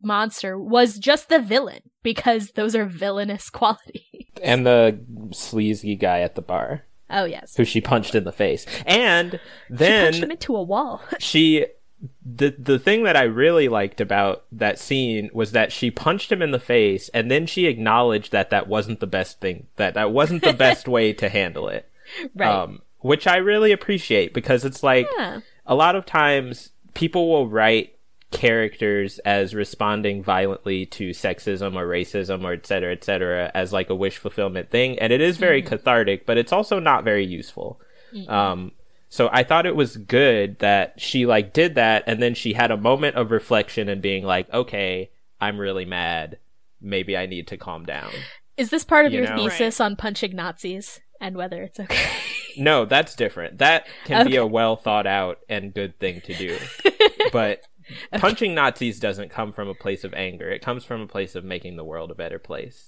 monster was just the villain, because those are villainous qualities. And the sleazy guy at the bar. Oh, yes. Who she punched in the face. And She then punched him into a wall. the thing that I really liked about that scene was that she punched him in the face, and then she acknowledged that wasn't the best thing, that wasn't the best way to handle it. Right. Which I really appreciate, because it's like, a lot of times people will write characters as responding violently to sexism or racism or et cetera, as like a wish fulfillment thing. And it is very cathartic, but it's also not very useful. So I thought it was good that she like did that, and then she had a moment of reflection and being like, okay, I'm really mad. Maybe I need to calm down. Is this part of You your know? thesis on punching Nazis and whether it's okay? No, that's different. That can be a well thought out and good thing to do. But punching Nazis doesn't come from a place of anger. It comes from a place of making the world a better place.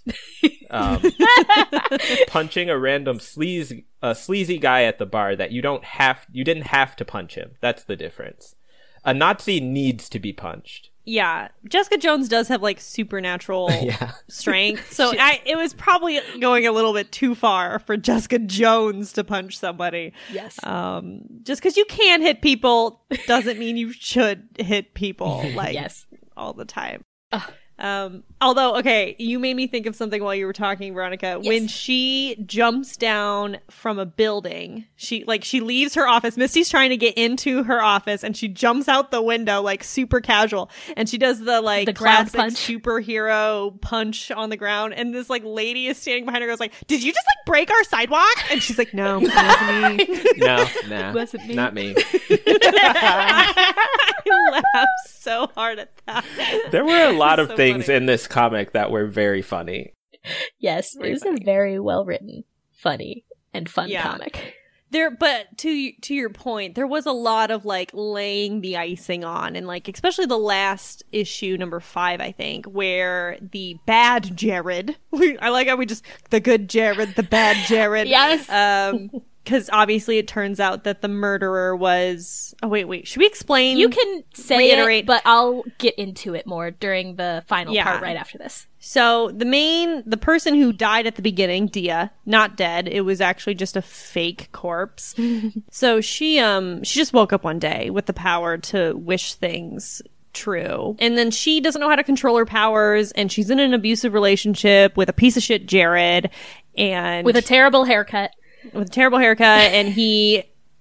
Punching a random sleazy guy at the bar that you didn't have to punch him. That's the difference. A Nazi needs to be punched. Yeah, Jessica Jones does have like supernatural Yeah. strength, so it was probably going a little bit too far for Jessica Jones to punch somebody. Yes. Just because you can hit people doesn't mean you should hit people like Yes. all the time. Although, okay, you made me think of something while you were talking, Veronica. Yes. When she jumps down from a building, she leaves her office. Misty's trying to get into her office, and she jumps out the window like super casual, and she does the ground classic punch. superhero punch on the ground. And this like lady is standing behind her, goes like, "Did you just like break our sidewalk?" And she's like, "No, it wasn't me." No, nah, Wasn't me. not me. I laughed so hard at that. There were a lot of So things funny. in this comic that were very funny. Yes, Very it is funny. a very well written, funny, and fun Yeah. comic. But to your point, there was a lot of like laying the icing on, and like especially the last issue, number 5, I think, where the bad Jared, I like how we just the good Jared, the bad Jared, Yes. because obviously it turns out that the murderer was. Oh wait, should we explain? You can say reiterate- it, but I'll get into it more during the final Yeah. part right after this. So the person who died at the beginning, Dia, not dead. It was actually just a fake corpse. So she just woke up one day with the power to wish things true. And then she doesn't know how to control her powers, and she's in an abusive relationship with a piece of shit Jared, and With a terrible haircut. and he,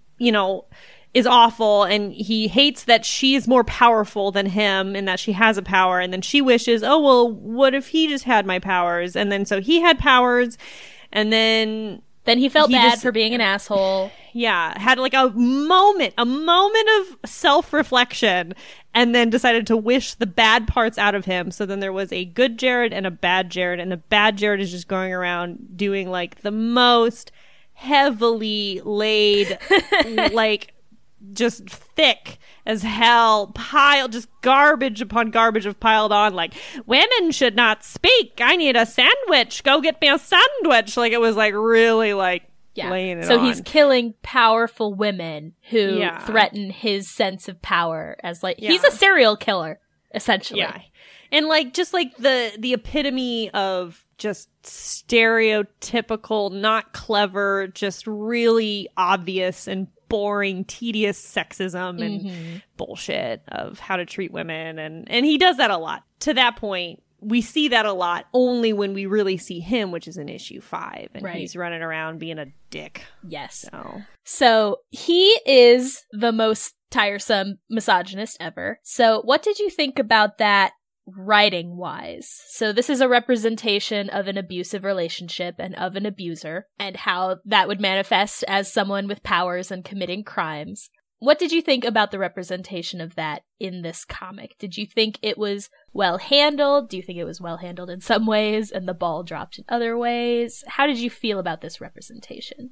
is awful, and he hates that she is more powerful than him and that she has a power, and then she wishes, oh well, what if he just had my powers? And then so he had powers, and then Then he felt He bad just- for being an asshole. had like a moment of self-reflection, and then decided to wish the bad parts out of him. So then there was a good Jared and a bad Jared, and the bad Jared is just going around doing like the most heavily laid, like just thick as hell, just garbage upon garbage of piled on, like, women should not speak. I need a sandwich. Go get me a sandwich. Like, it was like really like laying it So on. he's killing powerful women who Yeah. threaten his sense of power as like he's Yeah. a serial killer, essentially. Yeah. And like just like the epitome of just stereotypical, not clever, just really obvious and boring, tedious sexism and bullshit of how to treat women, and he does that a lot. To that point, we see that a lot only when we really see him, which is in issue 5, and Right. he's running around being a dick. Yes. So So he is the most tiresome misogynist ever. So what did you think about that writing wise? So this is a representation of an abusive relationship and of an abuser, and how that would manifest as someone with powers and committing crimes. What did you think about the representation of that in this comic? Did you think it was well handled? Do you think it was well handled in some ways and the ball dropped in other ways? How did you feel about this representation?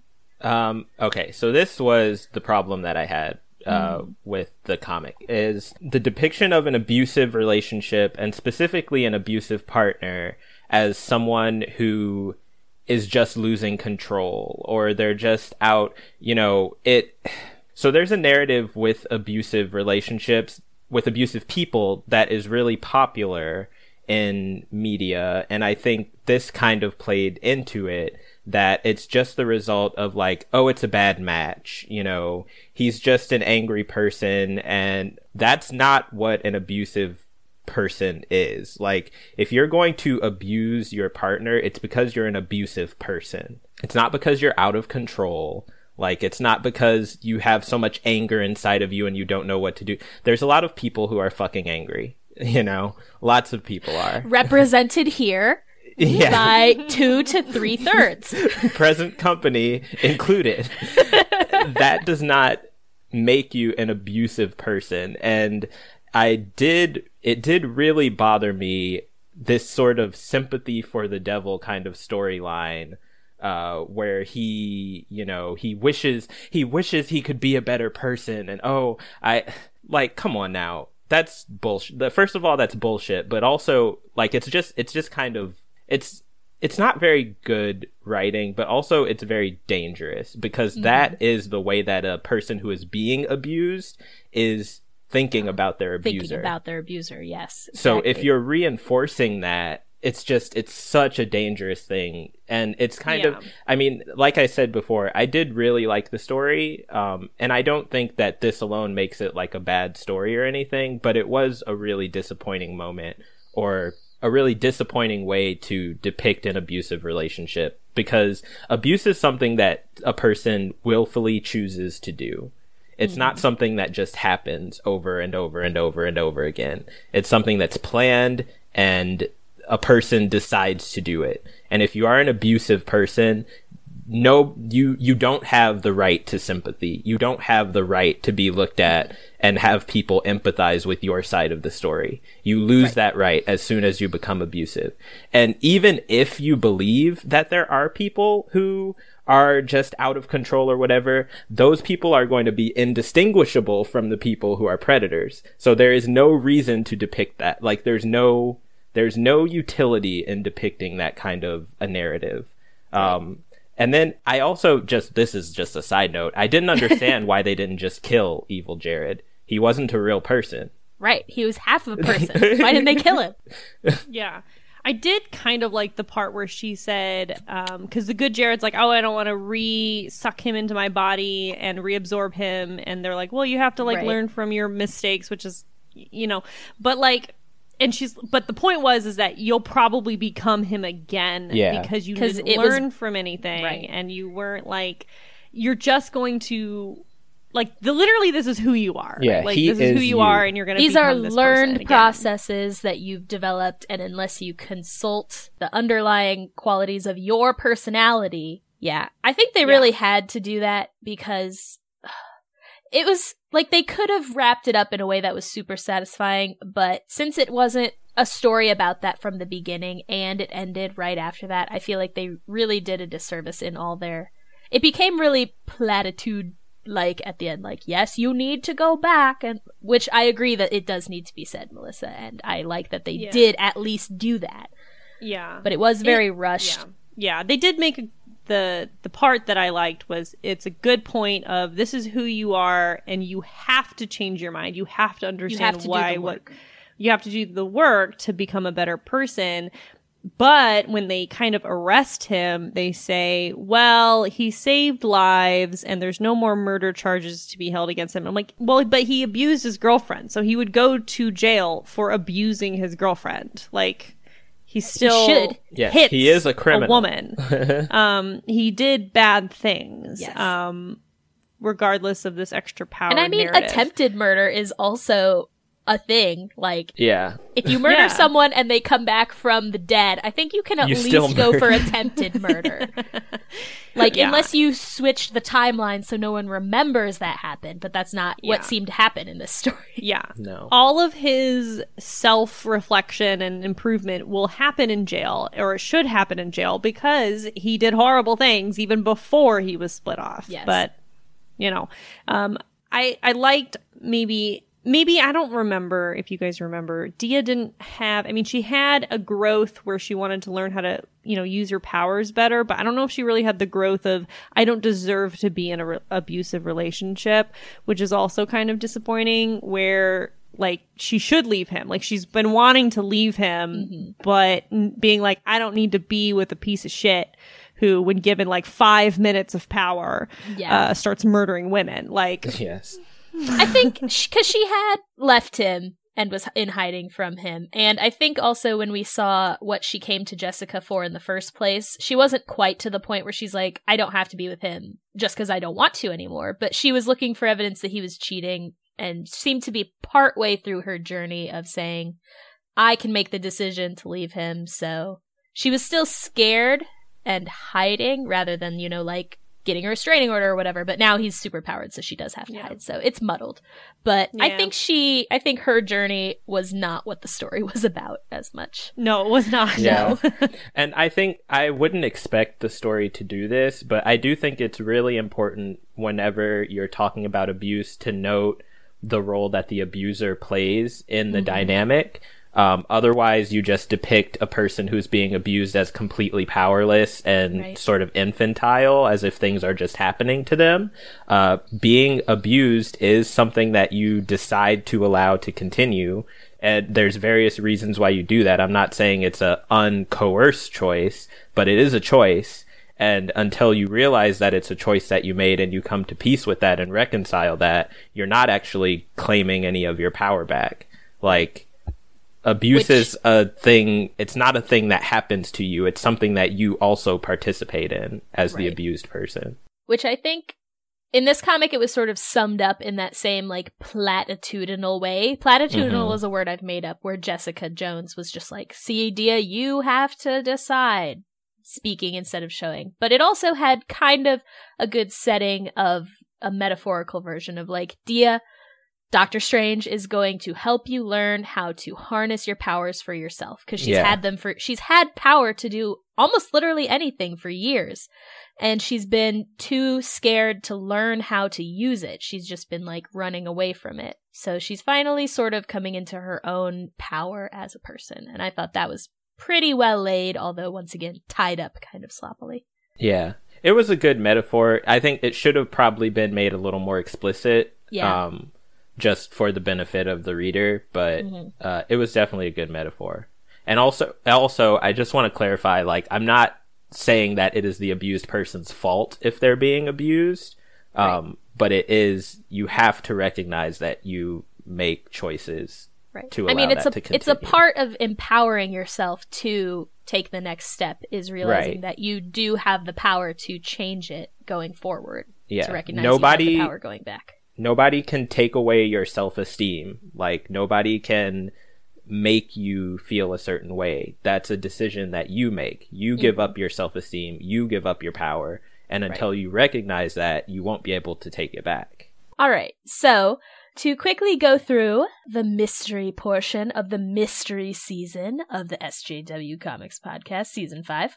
Okay, so this was the problem that I had with the comic, is the depiction of an abusive relationship, and specifically an abusive partner, as someone who is just losing control, or they're just out, So there's a narrative with abusive relationships with abusive people that is really popular in media. And I think this kind of played into it, that it's just the result of like, oh, it's a bad match. You know, he's just an angry person. And that's not what an abusive person is. Like, if you're going to abuse your partner, it's because you're an abusive person. It's not because you're out of control. Like, it's not because you have so much anger inside of you and you don't know what to do. There's a lot of people who are fucking angry. You know, lots of people are. Represented here by 2 to 3/3. Present company included. That does not make you an abusive person. And it did really bother me, this sort of sympathy for the devil kind of storyline, where he wishes he could be a better person. And come on now. That's bullshit. First of all, that's bullshit. But also, like, it's just kind of, it's not very good writing, but also it's very dangerous, because that is the way that a person who is being abused is thinking about their abuser. Yes. Exactly. So if you're reinforcing that, it's such a dangerous thing. And it's kind of, I mean, like I said before, I did really like the story. And I don't think that this alone makes it like a bad story or anything, but it was a really disappointing moment, or a really disappointing way to depict an abusive relationship, because abuse is something that a person willfully chooses to do. It's not something that just happens over and over and over and over again. It's something that's planned, and a person decides to do it. And if you are an abusive person, you don't have the right to sympathy. You don't have the right to be looked at and have people empathize with your side of the story. You lose that right as soon as you become abusive. And even if you believe that there are people who are just out of control or whatever, those people are going to be indistinguishable from the people who are predators. So there is no reason to depict that. Like, there's no utility in depicting that kind of a narrative. And then I also this is just a side note, I didn't understand why they didn't just kill Evil Jared. He wasn't a real person. Right. He was half of a person. Why didn't they kill him? Yeah. I did kind of like the part where she said, because the good Jared's like, oh, I don't want to suck him into my body and reabsorb him. And they're like, well, you have to learn from your mistakes, which is, but like, but the point is that you'll probably become him again, because you didn't learn from anything, and you weren't you're just going to literally this is who you are. Yeah, this is who you are, and you're going to. These are this learned processes that you've developed, and unless you consult the underlying qualities of your personality, I think they really had to do that, because it was they could have wrapped it up in a way that was super satisfying, but since it wasn't a story about that from the beginning and it ended right after that, I feel like they really did a disservice in all their... It became really platitude at the end, yes, you need to go back, and which I agree that it does need to be said, Melissa, and I like that they did at least do that. Yeah. But it was very rushed. Yeah, they did make the part that I liked was, it's a good point of, this is who you are, and you have to change your mind. You have to understand you have to do the work to become a better person. But when they kind of arrest him, they say, well, he saved lives and there's no more murder charges to be held against him. I'm like, well, but he abused his girlfriend, so he would go to jail for abusing his girlfriend. He still hits he is a criminal. A woman. He did bad things, regardless of this extra power. And I mean, narrative. Attempted murder is also a thing. If you murder someone and they come back from the dead, I think you can at least go for attempted murder. Unless you switch the timeline so no one remembers that happened, but that's not what seemed to happen in this story. Yeah. No. All of his self-reflection and improvement will happen in jail, or it should happen in jail, because he did horrible things even before he was split off. Yes. But, I liked Maybe, I don't remember if you guys remember, Dia didn't have, she had a growth where she wanted to learn how to, use her powers better, but I don't know if she really had the growth of, I don't deserve to be in an abusive relationship, which is also kind of disappointing, where like she should leave him. Like she's been wanting to leave him, but being like, I don't need to be with a piece of shit who, when given like 5 minutes of power, starts murdering women. Like, Yes. I think because she had left him and was in hiding from him. And I think also when we saw what she came to Jessica for in the first place, she wasn't quite to the point where she's like, I don't have to be with him just because I don't want to anymore. But she was looking for evidence that he was cheating and seemed to be partway through her journey of saying, I can make the decision to leave him. So she was still scared and hiding rather than, you know, like getting a restraining order or whatever. But now he's super powered, so she does have to hide. So it's muddled. But I think her journey was not what the story was about as much. No, it was not. Yeah. No. And I think I wouldn't expect the story to do this, but I do think it's really important whenever you're talking about abuse to note the role that the abuser plays in the dynamic. Otherwise, you just depict a person who's being abused as completely powerless and sort of infantile, as if things are just happening to them. Being abused is something that you decide to allow to continue. And there's various reasons why you do that. I'm not saying it's a uncoerced choice, but it is a choice. And until you realize that it's a choice that you made and you come to peace with that and reconcile that, you're not actually claiming any of your power back. Like, abuse is a thing. It's not a thing that happens to you. It's something that you also participate in as the abused person. Which I think in this comic, it was sort of summed up in that same like platitudinal way. Platitudinal is a word I've made up, where Jessica Jones was just like, see, Dia, you have to decide, speaking instead of showing. But it also had kind of a good setting of a metaphorical version of like, Dia, Doctor Strange is going to help you learn how to harness your powers for yourself, because she's had power to do almost literally anything for years, and she's been too scared to learn how to use it. She's just been like running away from it. So she's finally sort of coming into her own power as a person, and I thought that was pretty well laid, although once again tied up kind of sloppily. Yeah, it was a good metaphor. I think it should have probably been made a little more explicit. Just for the benefit of the reader, but it was definitely a good metaphor. And also, I just want to clarify, like, I'm not saying that it is the abused person's fault if they're being abused, but it is, you have to recognize that you make choices to allow that to continue. It's a part of empowering yourself to take the next step, is realizing that you do have the power to change it going forward, to recognize you have the power going back. Nobody can take away your self-esteem. Like, nobody can make you feel a certain way. That's a decision that you make. You give up your self-esteem. You give up your power. And until you recognize that, you won't be able to take it back. All right. So, to quickly go through the mystery portion of the mystery season of the SJW Comics Podcast, Season 5.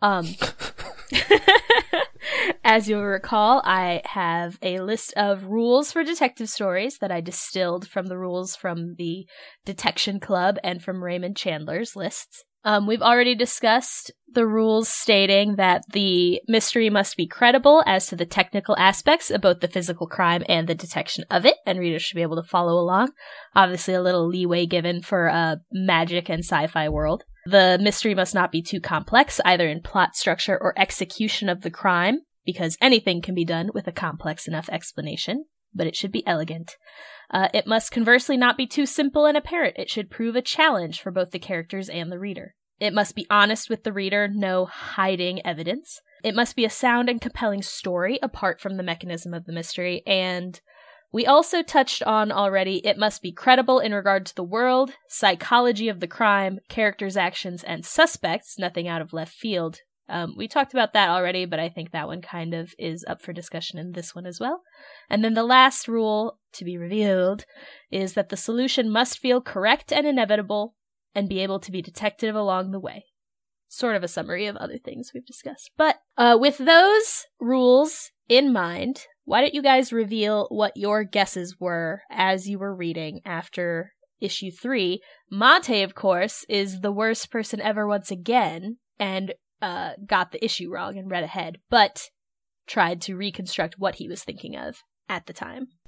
As you'll recall, I have a list of rules for detective stories that I distilled from the rules from the Detection Club and from Raymond Chandler's lists. We've already discussed the rules stating that the mystery must be credible as to the technical aspects of both the physical crime and the detection of it, and readers should be able to follow along. Obviously, a little leeway given for a magic and sci-fi world. The mystery must not be too complex, either in plot structure or execution of the crime, because anything can be done with a complex enough explanation, but it should be elegant. It must conversely not be too simple and apparent. It should prove a challenge for both the characters and the reader. It must be honest with the reader, no hiding evidence. It must be a sound and compelling story apart from the mechanism of the mystery, and we also touched on already, it must be credible in regard to the world, psychology of the crime, characters' actions, and suspects, nothing out of left field. We talked about that already, but I think that one kind of is up for discussion in this one as well. And then the last rule to be revealed is that the solution must feel correct and inevitable and be able to be detected along the way. Sort of a summary of other things we've discussed. But with those rules in mind, why don't you guys reveal what your guesses were as you were reading after issue 3? Monte, of course, is the worst person ever once again, and got the issue wrong and read ahead, but tried to reconstruct what he was thinking of at the time.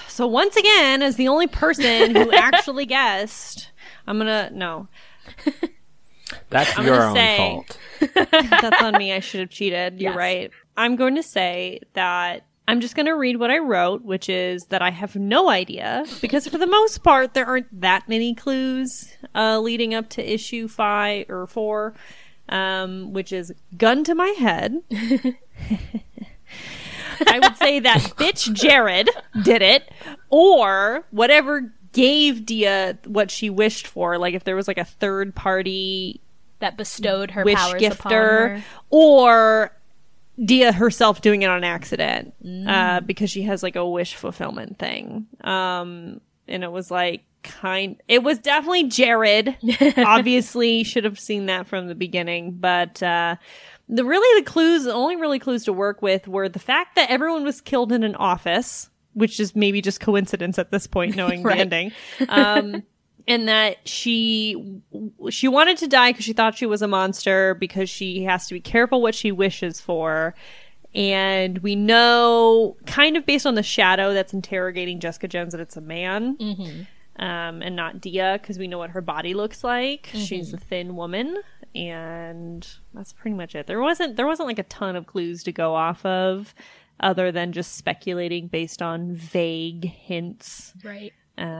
So once again, as the only person who actually guessed, no. That's I'm your gonna own say- fault. That's on me. I should have cheated. You're Yes. right. I'm going to say that I'm just going to read what I wrote, which is that I have no idea, because for the most part, there aren't that many clues leading up to issue 5 or 4, which is gun to my head. I would say that bitch Jared did it, or whatever gave Dia what she wished for. Like if there was like a third party That bestowed her wish powers upon gifter, her. or Dia herself doing it on accident because she has like a wish fulfillment thing. And it was like it was definitely Jared. Obviously, should have seen that from the beginning, but the only really clues to work with were the fact that everyone was killed in an office, which is maybe just coincidence at this point, knowing Right. the ending. And that she wanted to die because she thought she was a monster, because she has to be careful what she wishes for. And we know, kind of based on the shadow that's interrogating Jessica Jones, that it's a man, and not Dia, because we know what her body looks like. She's a thin woman, and that's pretty much it. There wasn't like a ton of clues to go off of, other than just speculating based on vague hints. Right.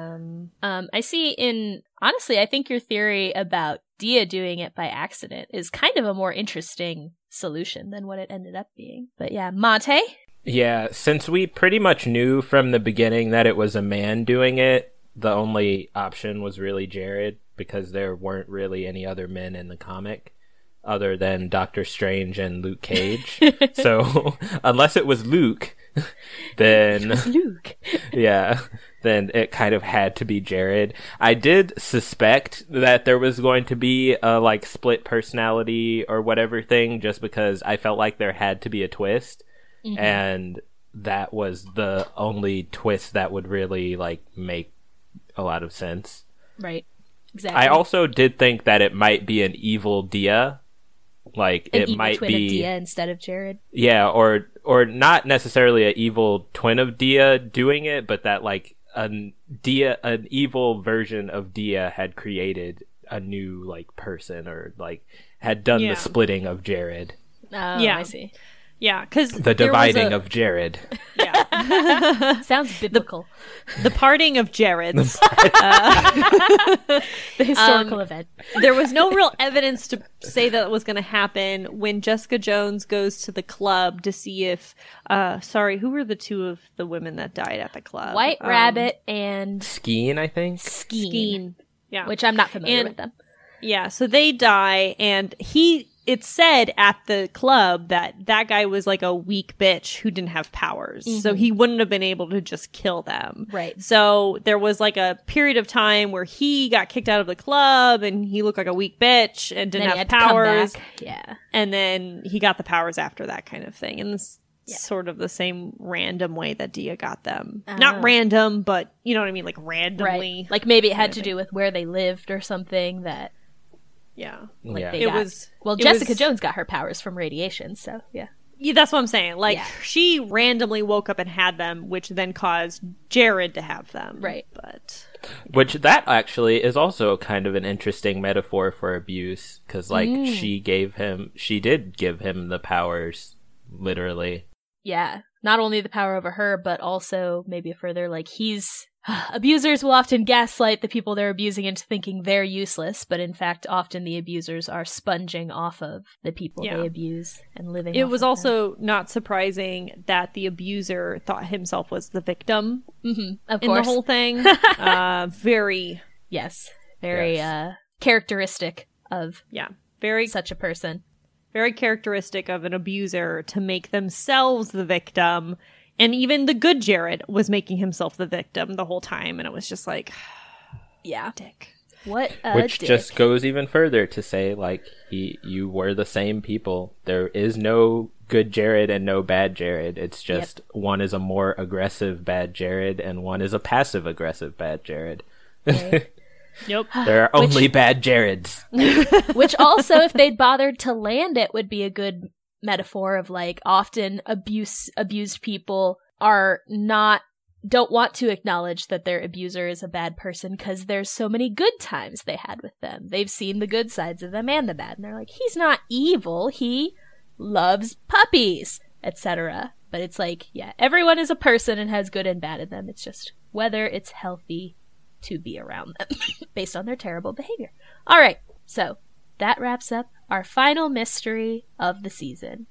I Honestly, I think your theory about Dia doing it by accident is kind of a more interesting solution than what it ended up being. But yeah, Mate? Yeah, since we pretty much knew from the beginning that it was a man doing it, the only option was really Jared, because there weren't really any other men in the comic other than Doctor Strange and Luke Cage. So unless it was Luke, then Luke. yeah, then it kind of had to be Jared. I did suspect that there was going to be a like split personality or whatever thing, just because I felt like there had to be a twist, and that was the only twist that would really like make a lot of sense. Right. Exactly. I also did think that it might be an evil Dia. Like An it evil might twin be of Dia instead of Jared. yeah, or not necessarily an evil twin of Dia doing it, but that like an evil version of Dia had created a new like person, or like had done Yeah. the splitting of Jared, Oh, Yeah. I see. Yeah, because the dividing of Jared. Sounds biblical. the parting of Jared's. The historical event. There was no real evidence to say that it was going to happen when Jessica Jones goes to the club to see if, who were the two of the women that died at the club? White Rabbit and Skeen, I think. Skeen, Yeah. which I'm not familiar And- with them. Yeah, so they die, and it said at the club that guy was like a weak bitch who didn't have powers. So he wouldn't have been able to just kill them. Right. So there was like a period of time where he got kicked out of the club and he looked like a weak bitch and didn't Then he have had to come powers. back. Yeah. And then he got the powers after that kind of thing. And this sort of the same random way that Dia got them. Not random, but you know what I mean? Like randomly. Right. Like maybe it had kind to of do with where they lived or something that Yeah. like Yeah. they It got. was. Well, it Jessica was- Jones got her powers from radiation, so yeah. Yeah, that's what I'm saying. Like, Yeah. she randomly woke up and had them, which then caused Jared to have them. Right. But Which that actually is also kind of an interesting metaphor for abuse, because like she did give him the powers, literally. Yeah. Not only the power over her, but also maybe further, like abusers will often gaslight the people they're abusing into thinking they're useless, but in fact, often the abusers are sponging off of the people Yeah. they abuse and living. it off was of also not surprising that the abuser thought himself was the victim them. Of in course, the whole thing. Very, yes, very Yes. characteristic of very, such a person. very characteristic of an abuser to make themselves the victim. And even the good Jared was making himself the victim the whole time. And it was just like, Yeah, dick. what a Which dick. just goes even further to say, like, you were the same people. There is no good Jared and no bad Jared. It's just one is a more aggressive bad Jared and one is a passive aggressive bad Jared. Right. Yep. There are only bad Jareds. Which also, if they'd bothered to land it, would be a good metaphor of like often abused people are not don't want to acknowledge that their abuser is a bad person because there's so many good times they had with them. They've seen the good sides of them and the bad. And they're like, he's not evil. He loves puppies, etc. But it's like, yeah, everyone is a person and has good and bad in them. It's just whether it's healthy to be around them based on their terrible behavior. All right, so that wraps up our final mystery of the season.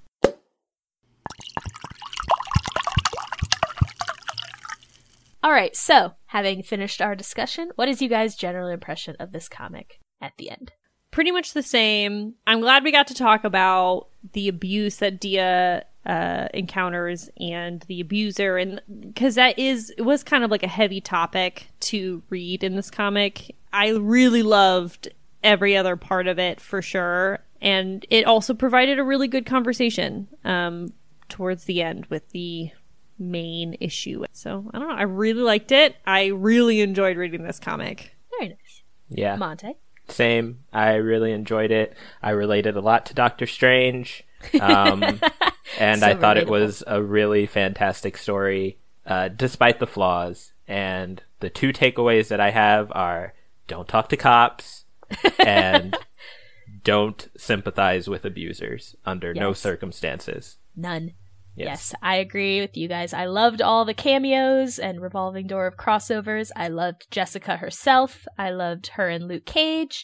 All right, so having finished our discussion, what is you guys' general impression of this comic at the end? Pretty much the same. I'm glad we got to talk about the abuse that Dia encounters and the abuser, and because it was kind of like a heavy topic to read in this comic. I really loved every other part of it for sure, and it also provided a really good conversation towards the end with the main issue. So I don't know, I really liked it. I really enjoyed reading this comic. Very nice. Yeah. Monte? Same. I really enjoyed it. I related a lot to Doctor Strange. And So I thought it relatable. was a really fantastic story, despite the flaws. And the two takeaways that I have are don't talk to cops and don't sympathize with abusers under no Yes. circumstances. None. Yes. Yes, I agree with you guys. I loved all the cameos and revolving door of crossovers. I loved Jessica herself. I loved her and Luke Cage.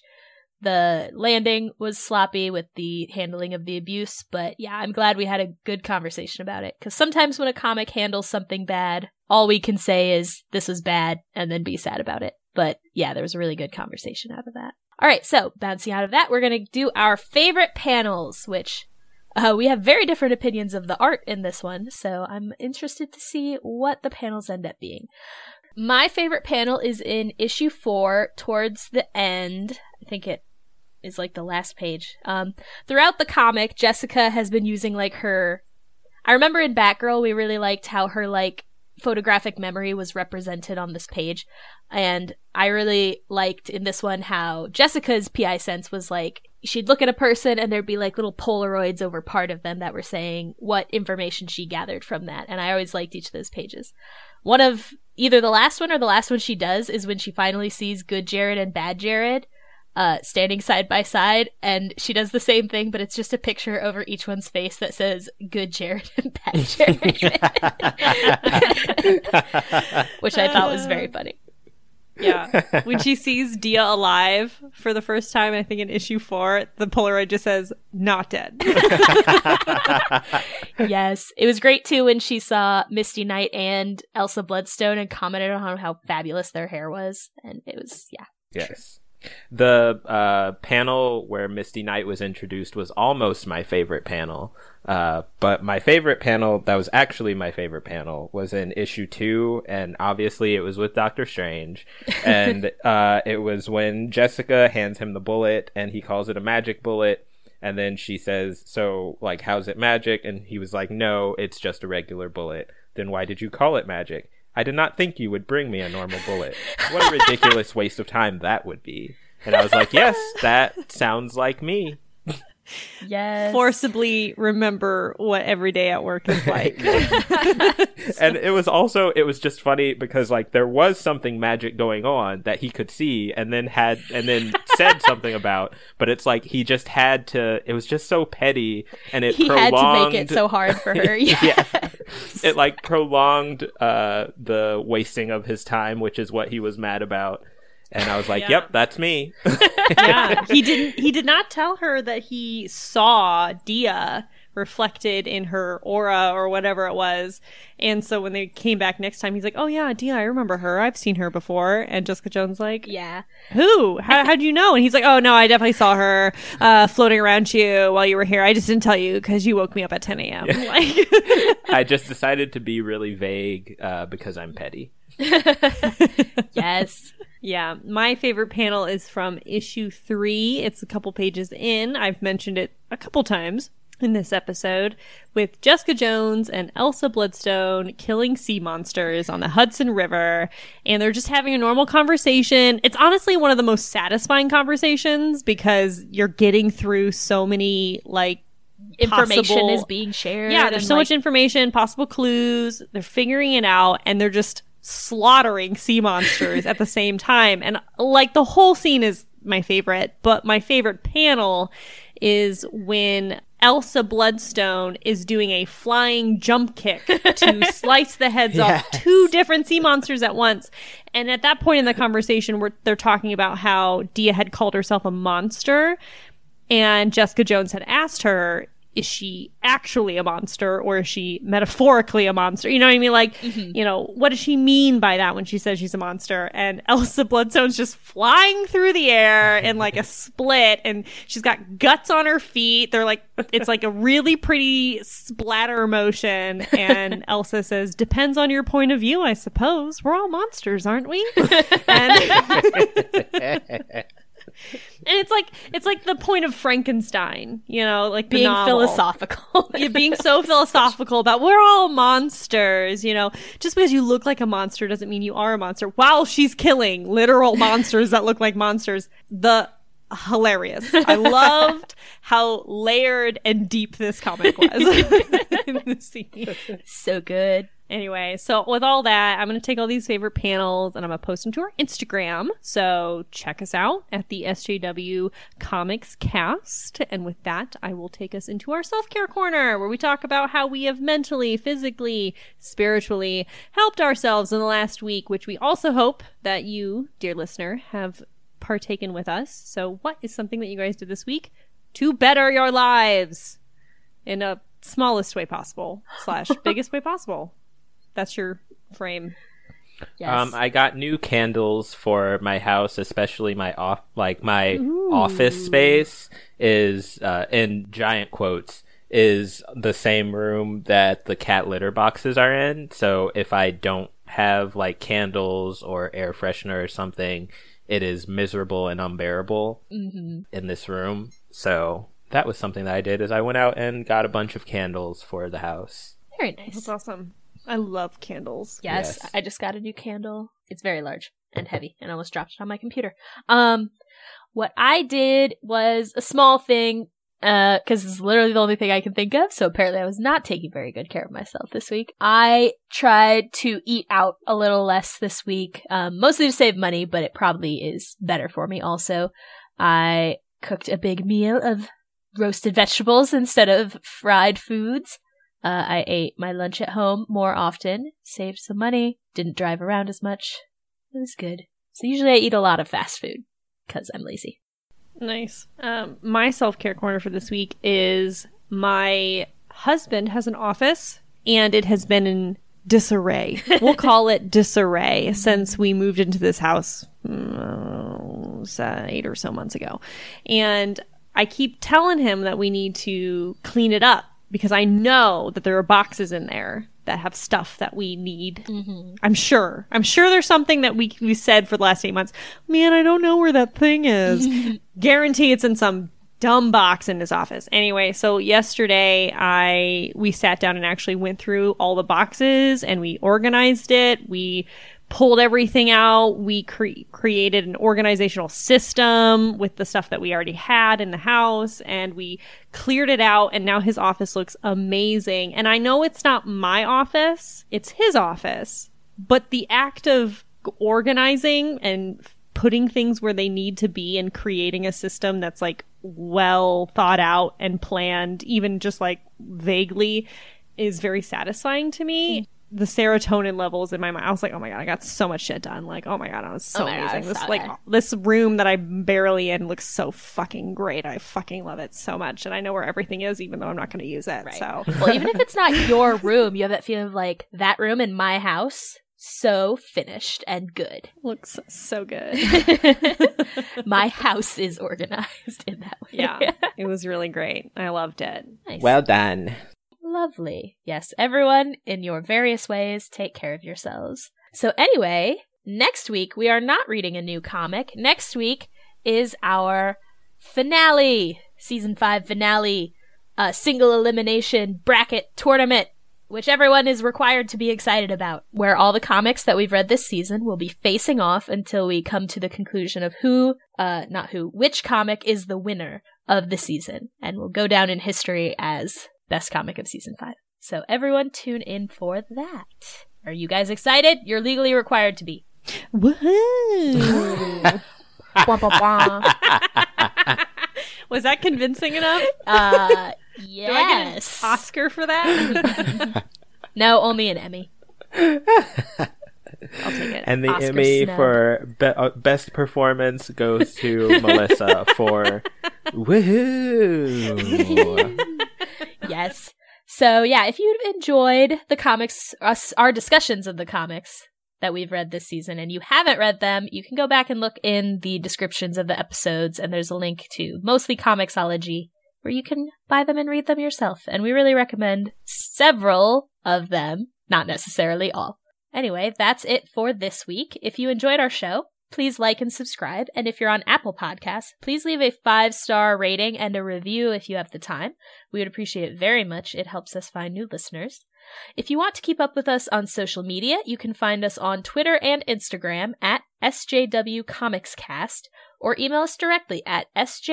The landing was sloppy with the handling of the abuse, but yeah, I'm glad we had a good conversation about it. Because sometimes when a comic handles something bad, all we can say is, this was bad, and then be sad about it. But yeah, there was a really good conversation out of that. All right, so bouncing out of that, we're going to do our favorite panels, which we have very different opinions of the art in this one, so I'm interested to see what the panels end up being. My favorite panel is in issue 4, towards the end. I think it is like the last page. Throughout the comic, Jessica has been using like her... I remember in Batgirl, we really liked how her like photographic memory was represented on this page. And I really liked in this one how Jessica's PI sense was like, she'd look at a person and there'd be like little Polaroids over part of them that were saying what information she gathered from that. And I always liked each of those pages. One of either the last one or the last one she does is when she finally sees Good Jared and Bad Jared standing side by side, and she does the same thing, but it's just a picture over each one's face that says Good Jared and Bad Jared, which I thought was very funny. Yeah. When she sees Dia alive for the first time, I think in issue 4, the Polaroid just says, not dead. Yes. It was great too when she saw Misty Knight and Elsa Bloodstone and commented on how fabulous their hair was. And it was, yeah. Yes. The panel where Misty Knight was introduced was almost my favorite panel. But my favorite panel, that was actually my favorite panel, was in issue 2, and obviously it was with Doctor Strange. And it was when Jessica hands him the bullet, and he calls it a magic bullet. And then she says, so, like, how's it magic? And he was like, no, it's just a regular bullet. Then why did you call it magic? I did not think you would bring me a normal bullet. What a ridiculous waste of time that would be. And I was like, yes, that sounds like me. Yes. Forcibly remember what every day at work is like. And it was just funny because like there was something magic going on that he could see and then said something about, but it's like he just had to, it was just so petty, and he had to make it so hard for her. Yeah. It like prolonged the wasting of his time, which is what he was mad about. And I was like, yep, that's me. Yeah, he did not tell her that he saw Dia reflected in her aura or whatever it was. And so when they came back next time, he's like, oh yeah, Dia, I remember her. I've seen her before. And Jessica Jones like, Yeah. who? How'd you know? And he's like, oh no, I definitely saw her floating around you while you were here. I just didn't tell you because you woke me up at 10 a.m. Yeah. Like, I just decided to be really vague because I'm petty. Yes. yeah, my favorite panel is from issue 3. It's a couple pages in. I've mentioned it a couple times in this episode, with Jessica Jones and Elsa Bloodstone killing sea monsters on the Hudson River, and they're just having a normal conversation. It's honestly one of the most satisfying conversations because you're getting through so many like Information possible- is being shared. yeah, there's and, so like, much information, possible clues. They're figuring it out, and they're just slaughtering sea monsters at the same time. And like the whole scene is my favorite, but my favorite panel is when Elsa Bloodstone is doing a flying jump kick to slice the heads off 2 different sea monsters at once. And at that point in the conversation where they're talking about how Dia had called herself a monster, and Jessica Jones had asked her, is she actually a monster or is she metaphorically a monster? You know what I mean? Like, you know, what does she mean by that when she says she's a monster? And Elsa Bloodstone's just flying through the air in like a split, and she's got guts on her feet. They're like, it's like a really pretty splatter motion. And Elsa says, depends on your point of view, I suppose. We're all monsters, aren't we? And it's like the point of Frankenstein, you know, like being philosophical. You're being so philosophical about we're all monsters, you know. Just because you look like a monster doesn't mean you are a monster. While she's killing literal monsters that look like monsters. Hilarious. I loved how layered and deep this comic was in the scene. So good. Anyway, so with all that, I'm going to take all these favorite panels and I'm going to post them to our Instagram. So check us out at the SJW Comics Cast. And with that, I will take us into our self-care corner where we talk about how we have mentally, physically, spiritually helped ourselves in the last week, which we also hope that you, dear listener, have partaken with us. So what is something that you guys did this week to better your lives in a smallest way possible / biggest way possible? That's your frame. Yes. I got new candles for my house, especially my office space is in giant quotes is the same room that the cat litter boxes are in. So if I don't have like candles or air freshener or something, it is miserable and unbearable in this room. So that was something that I did, is I went out and got a bunch of candles for the house. Very nice. That's awesome. I love candles. Yes, Yes. I just got a new candle. It's very large and heavy, and I almost dropped it on my computer. What I did was a small thing, because it's literally the only thing I can think of, so apparently I was not taking very good care of myself this week. I tried to eat out a little less this week, mostly to save money, but it probably is better for me also. I cooked a big meal of roasted vegetables instead of fried foods. I ate my lunch at home more often, saved some money, didn't drive around as much. It was good. So usually I eat a lot of fast food because I'm lazy. Nice. My self-care corner for this week is my husband has an office and it has been in disarray. We'll call it disarray since we moved into this house 8 or so months ago. And I keep telling him that we need to clean it up, because I know that there are boxes in there that have stuff that we need. I'm sure there's something that we said for the last 8 months. Man, I don't know where that thing is. Guarantee it's in some dumb box in his office. Anyway, so yesterday we sat down and actually went through all the boxes and we organized it. We pulled everything out. We created an organizational system with the stuff that we already had in the house, and we cleared it out, and now his office looks amazing. And I know it's not my office, it's his office, but the act of organizing and putting things where they need to be and creating a system that's like well thought out and planned, even just like vaguely, is very satisfying to me. The serotonin levels in my mind, I was like, oh my god, I got so much shit done. Like, oh my god, I was so amazing. This room that I'm barely in looks so fucking great. I fucking love it so much, and I know where everything is, even though I'm not going to use it. Right. So, well, even if it's not your room, you have that feeling of like, that room in my house, so finished and good. Looks so good. My house is organized in that way. Yeah, it was really great. I loved it. Nice. Well done. Lovely. Yes, everyone, in your various ways, take care of yourselves. So anyway, next week, we are not reading a new comic. Next week is our finale, season 5 finale, single elimination bracket tournament, which everyone is required to be excited about, where all the comics that we've read this season will be facing off until we come to the conclusion of which comic is the winner of the season, and will go down in history as best comic of season 5. So everyone tune in for that. Are you guys excited? You're legally required to be. Woohoo! Wah, wah, wah. Was that convincing enough? Yes. Do I get an Oscar for that? No, only an Emmy. I'll take it. And the Oscar Emmy snub. for best performance goes to Melissa for woohoo. Yes. So yeah, if you've enjoyed the comics, our discussions of the comics that we've read this season, and you haven't read them, you can go back and look in the descriptions of the episodes, and there's a link to Mostly Comixology, where you can buy them and read them yourself. And we really recommend several of them, not necessarily all. Anyway, that's it for this week. If you enjoyed our show, please like and subscribe. And if you're on Apple Podcasts, please leave a 5-star rating and a review if you have the time. We would appreciate it very much. It helps us find new listeners. If you want to keep up with us on social media, you can find us on Twitter and Instagram at SJWComicsCast, or email us directly at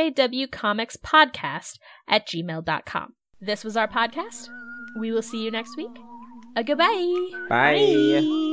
sjwcomicspodcast@gmail.com. This was our podcast. We will see you next week. Goodbye. Bye.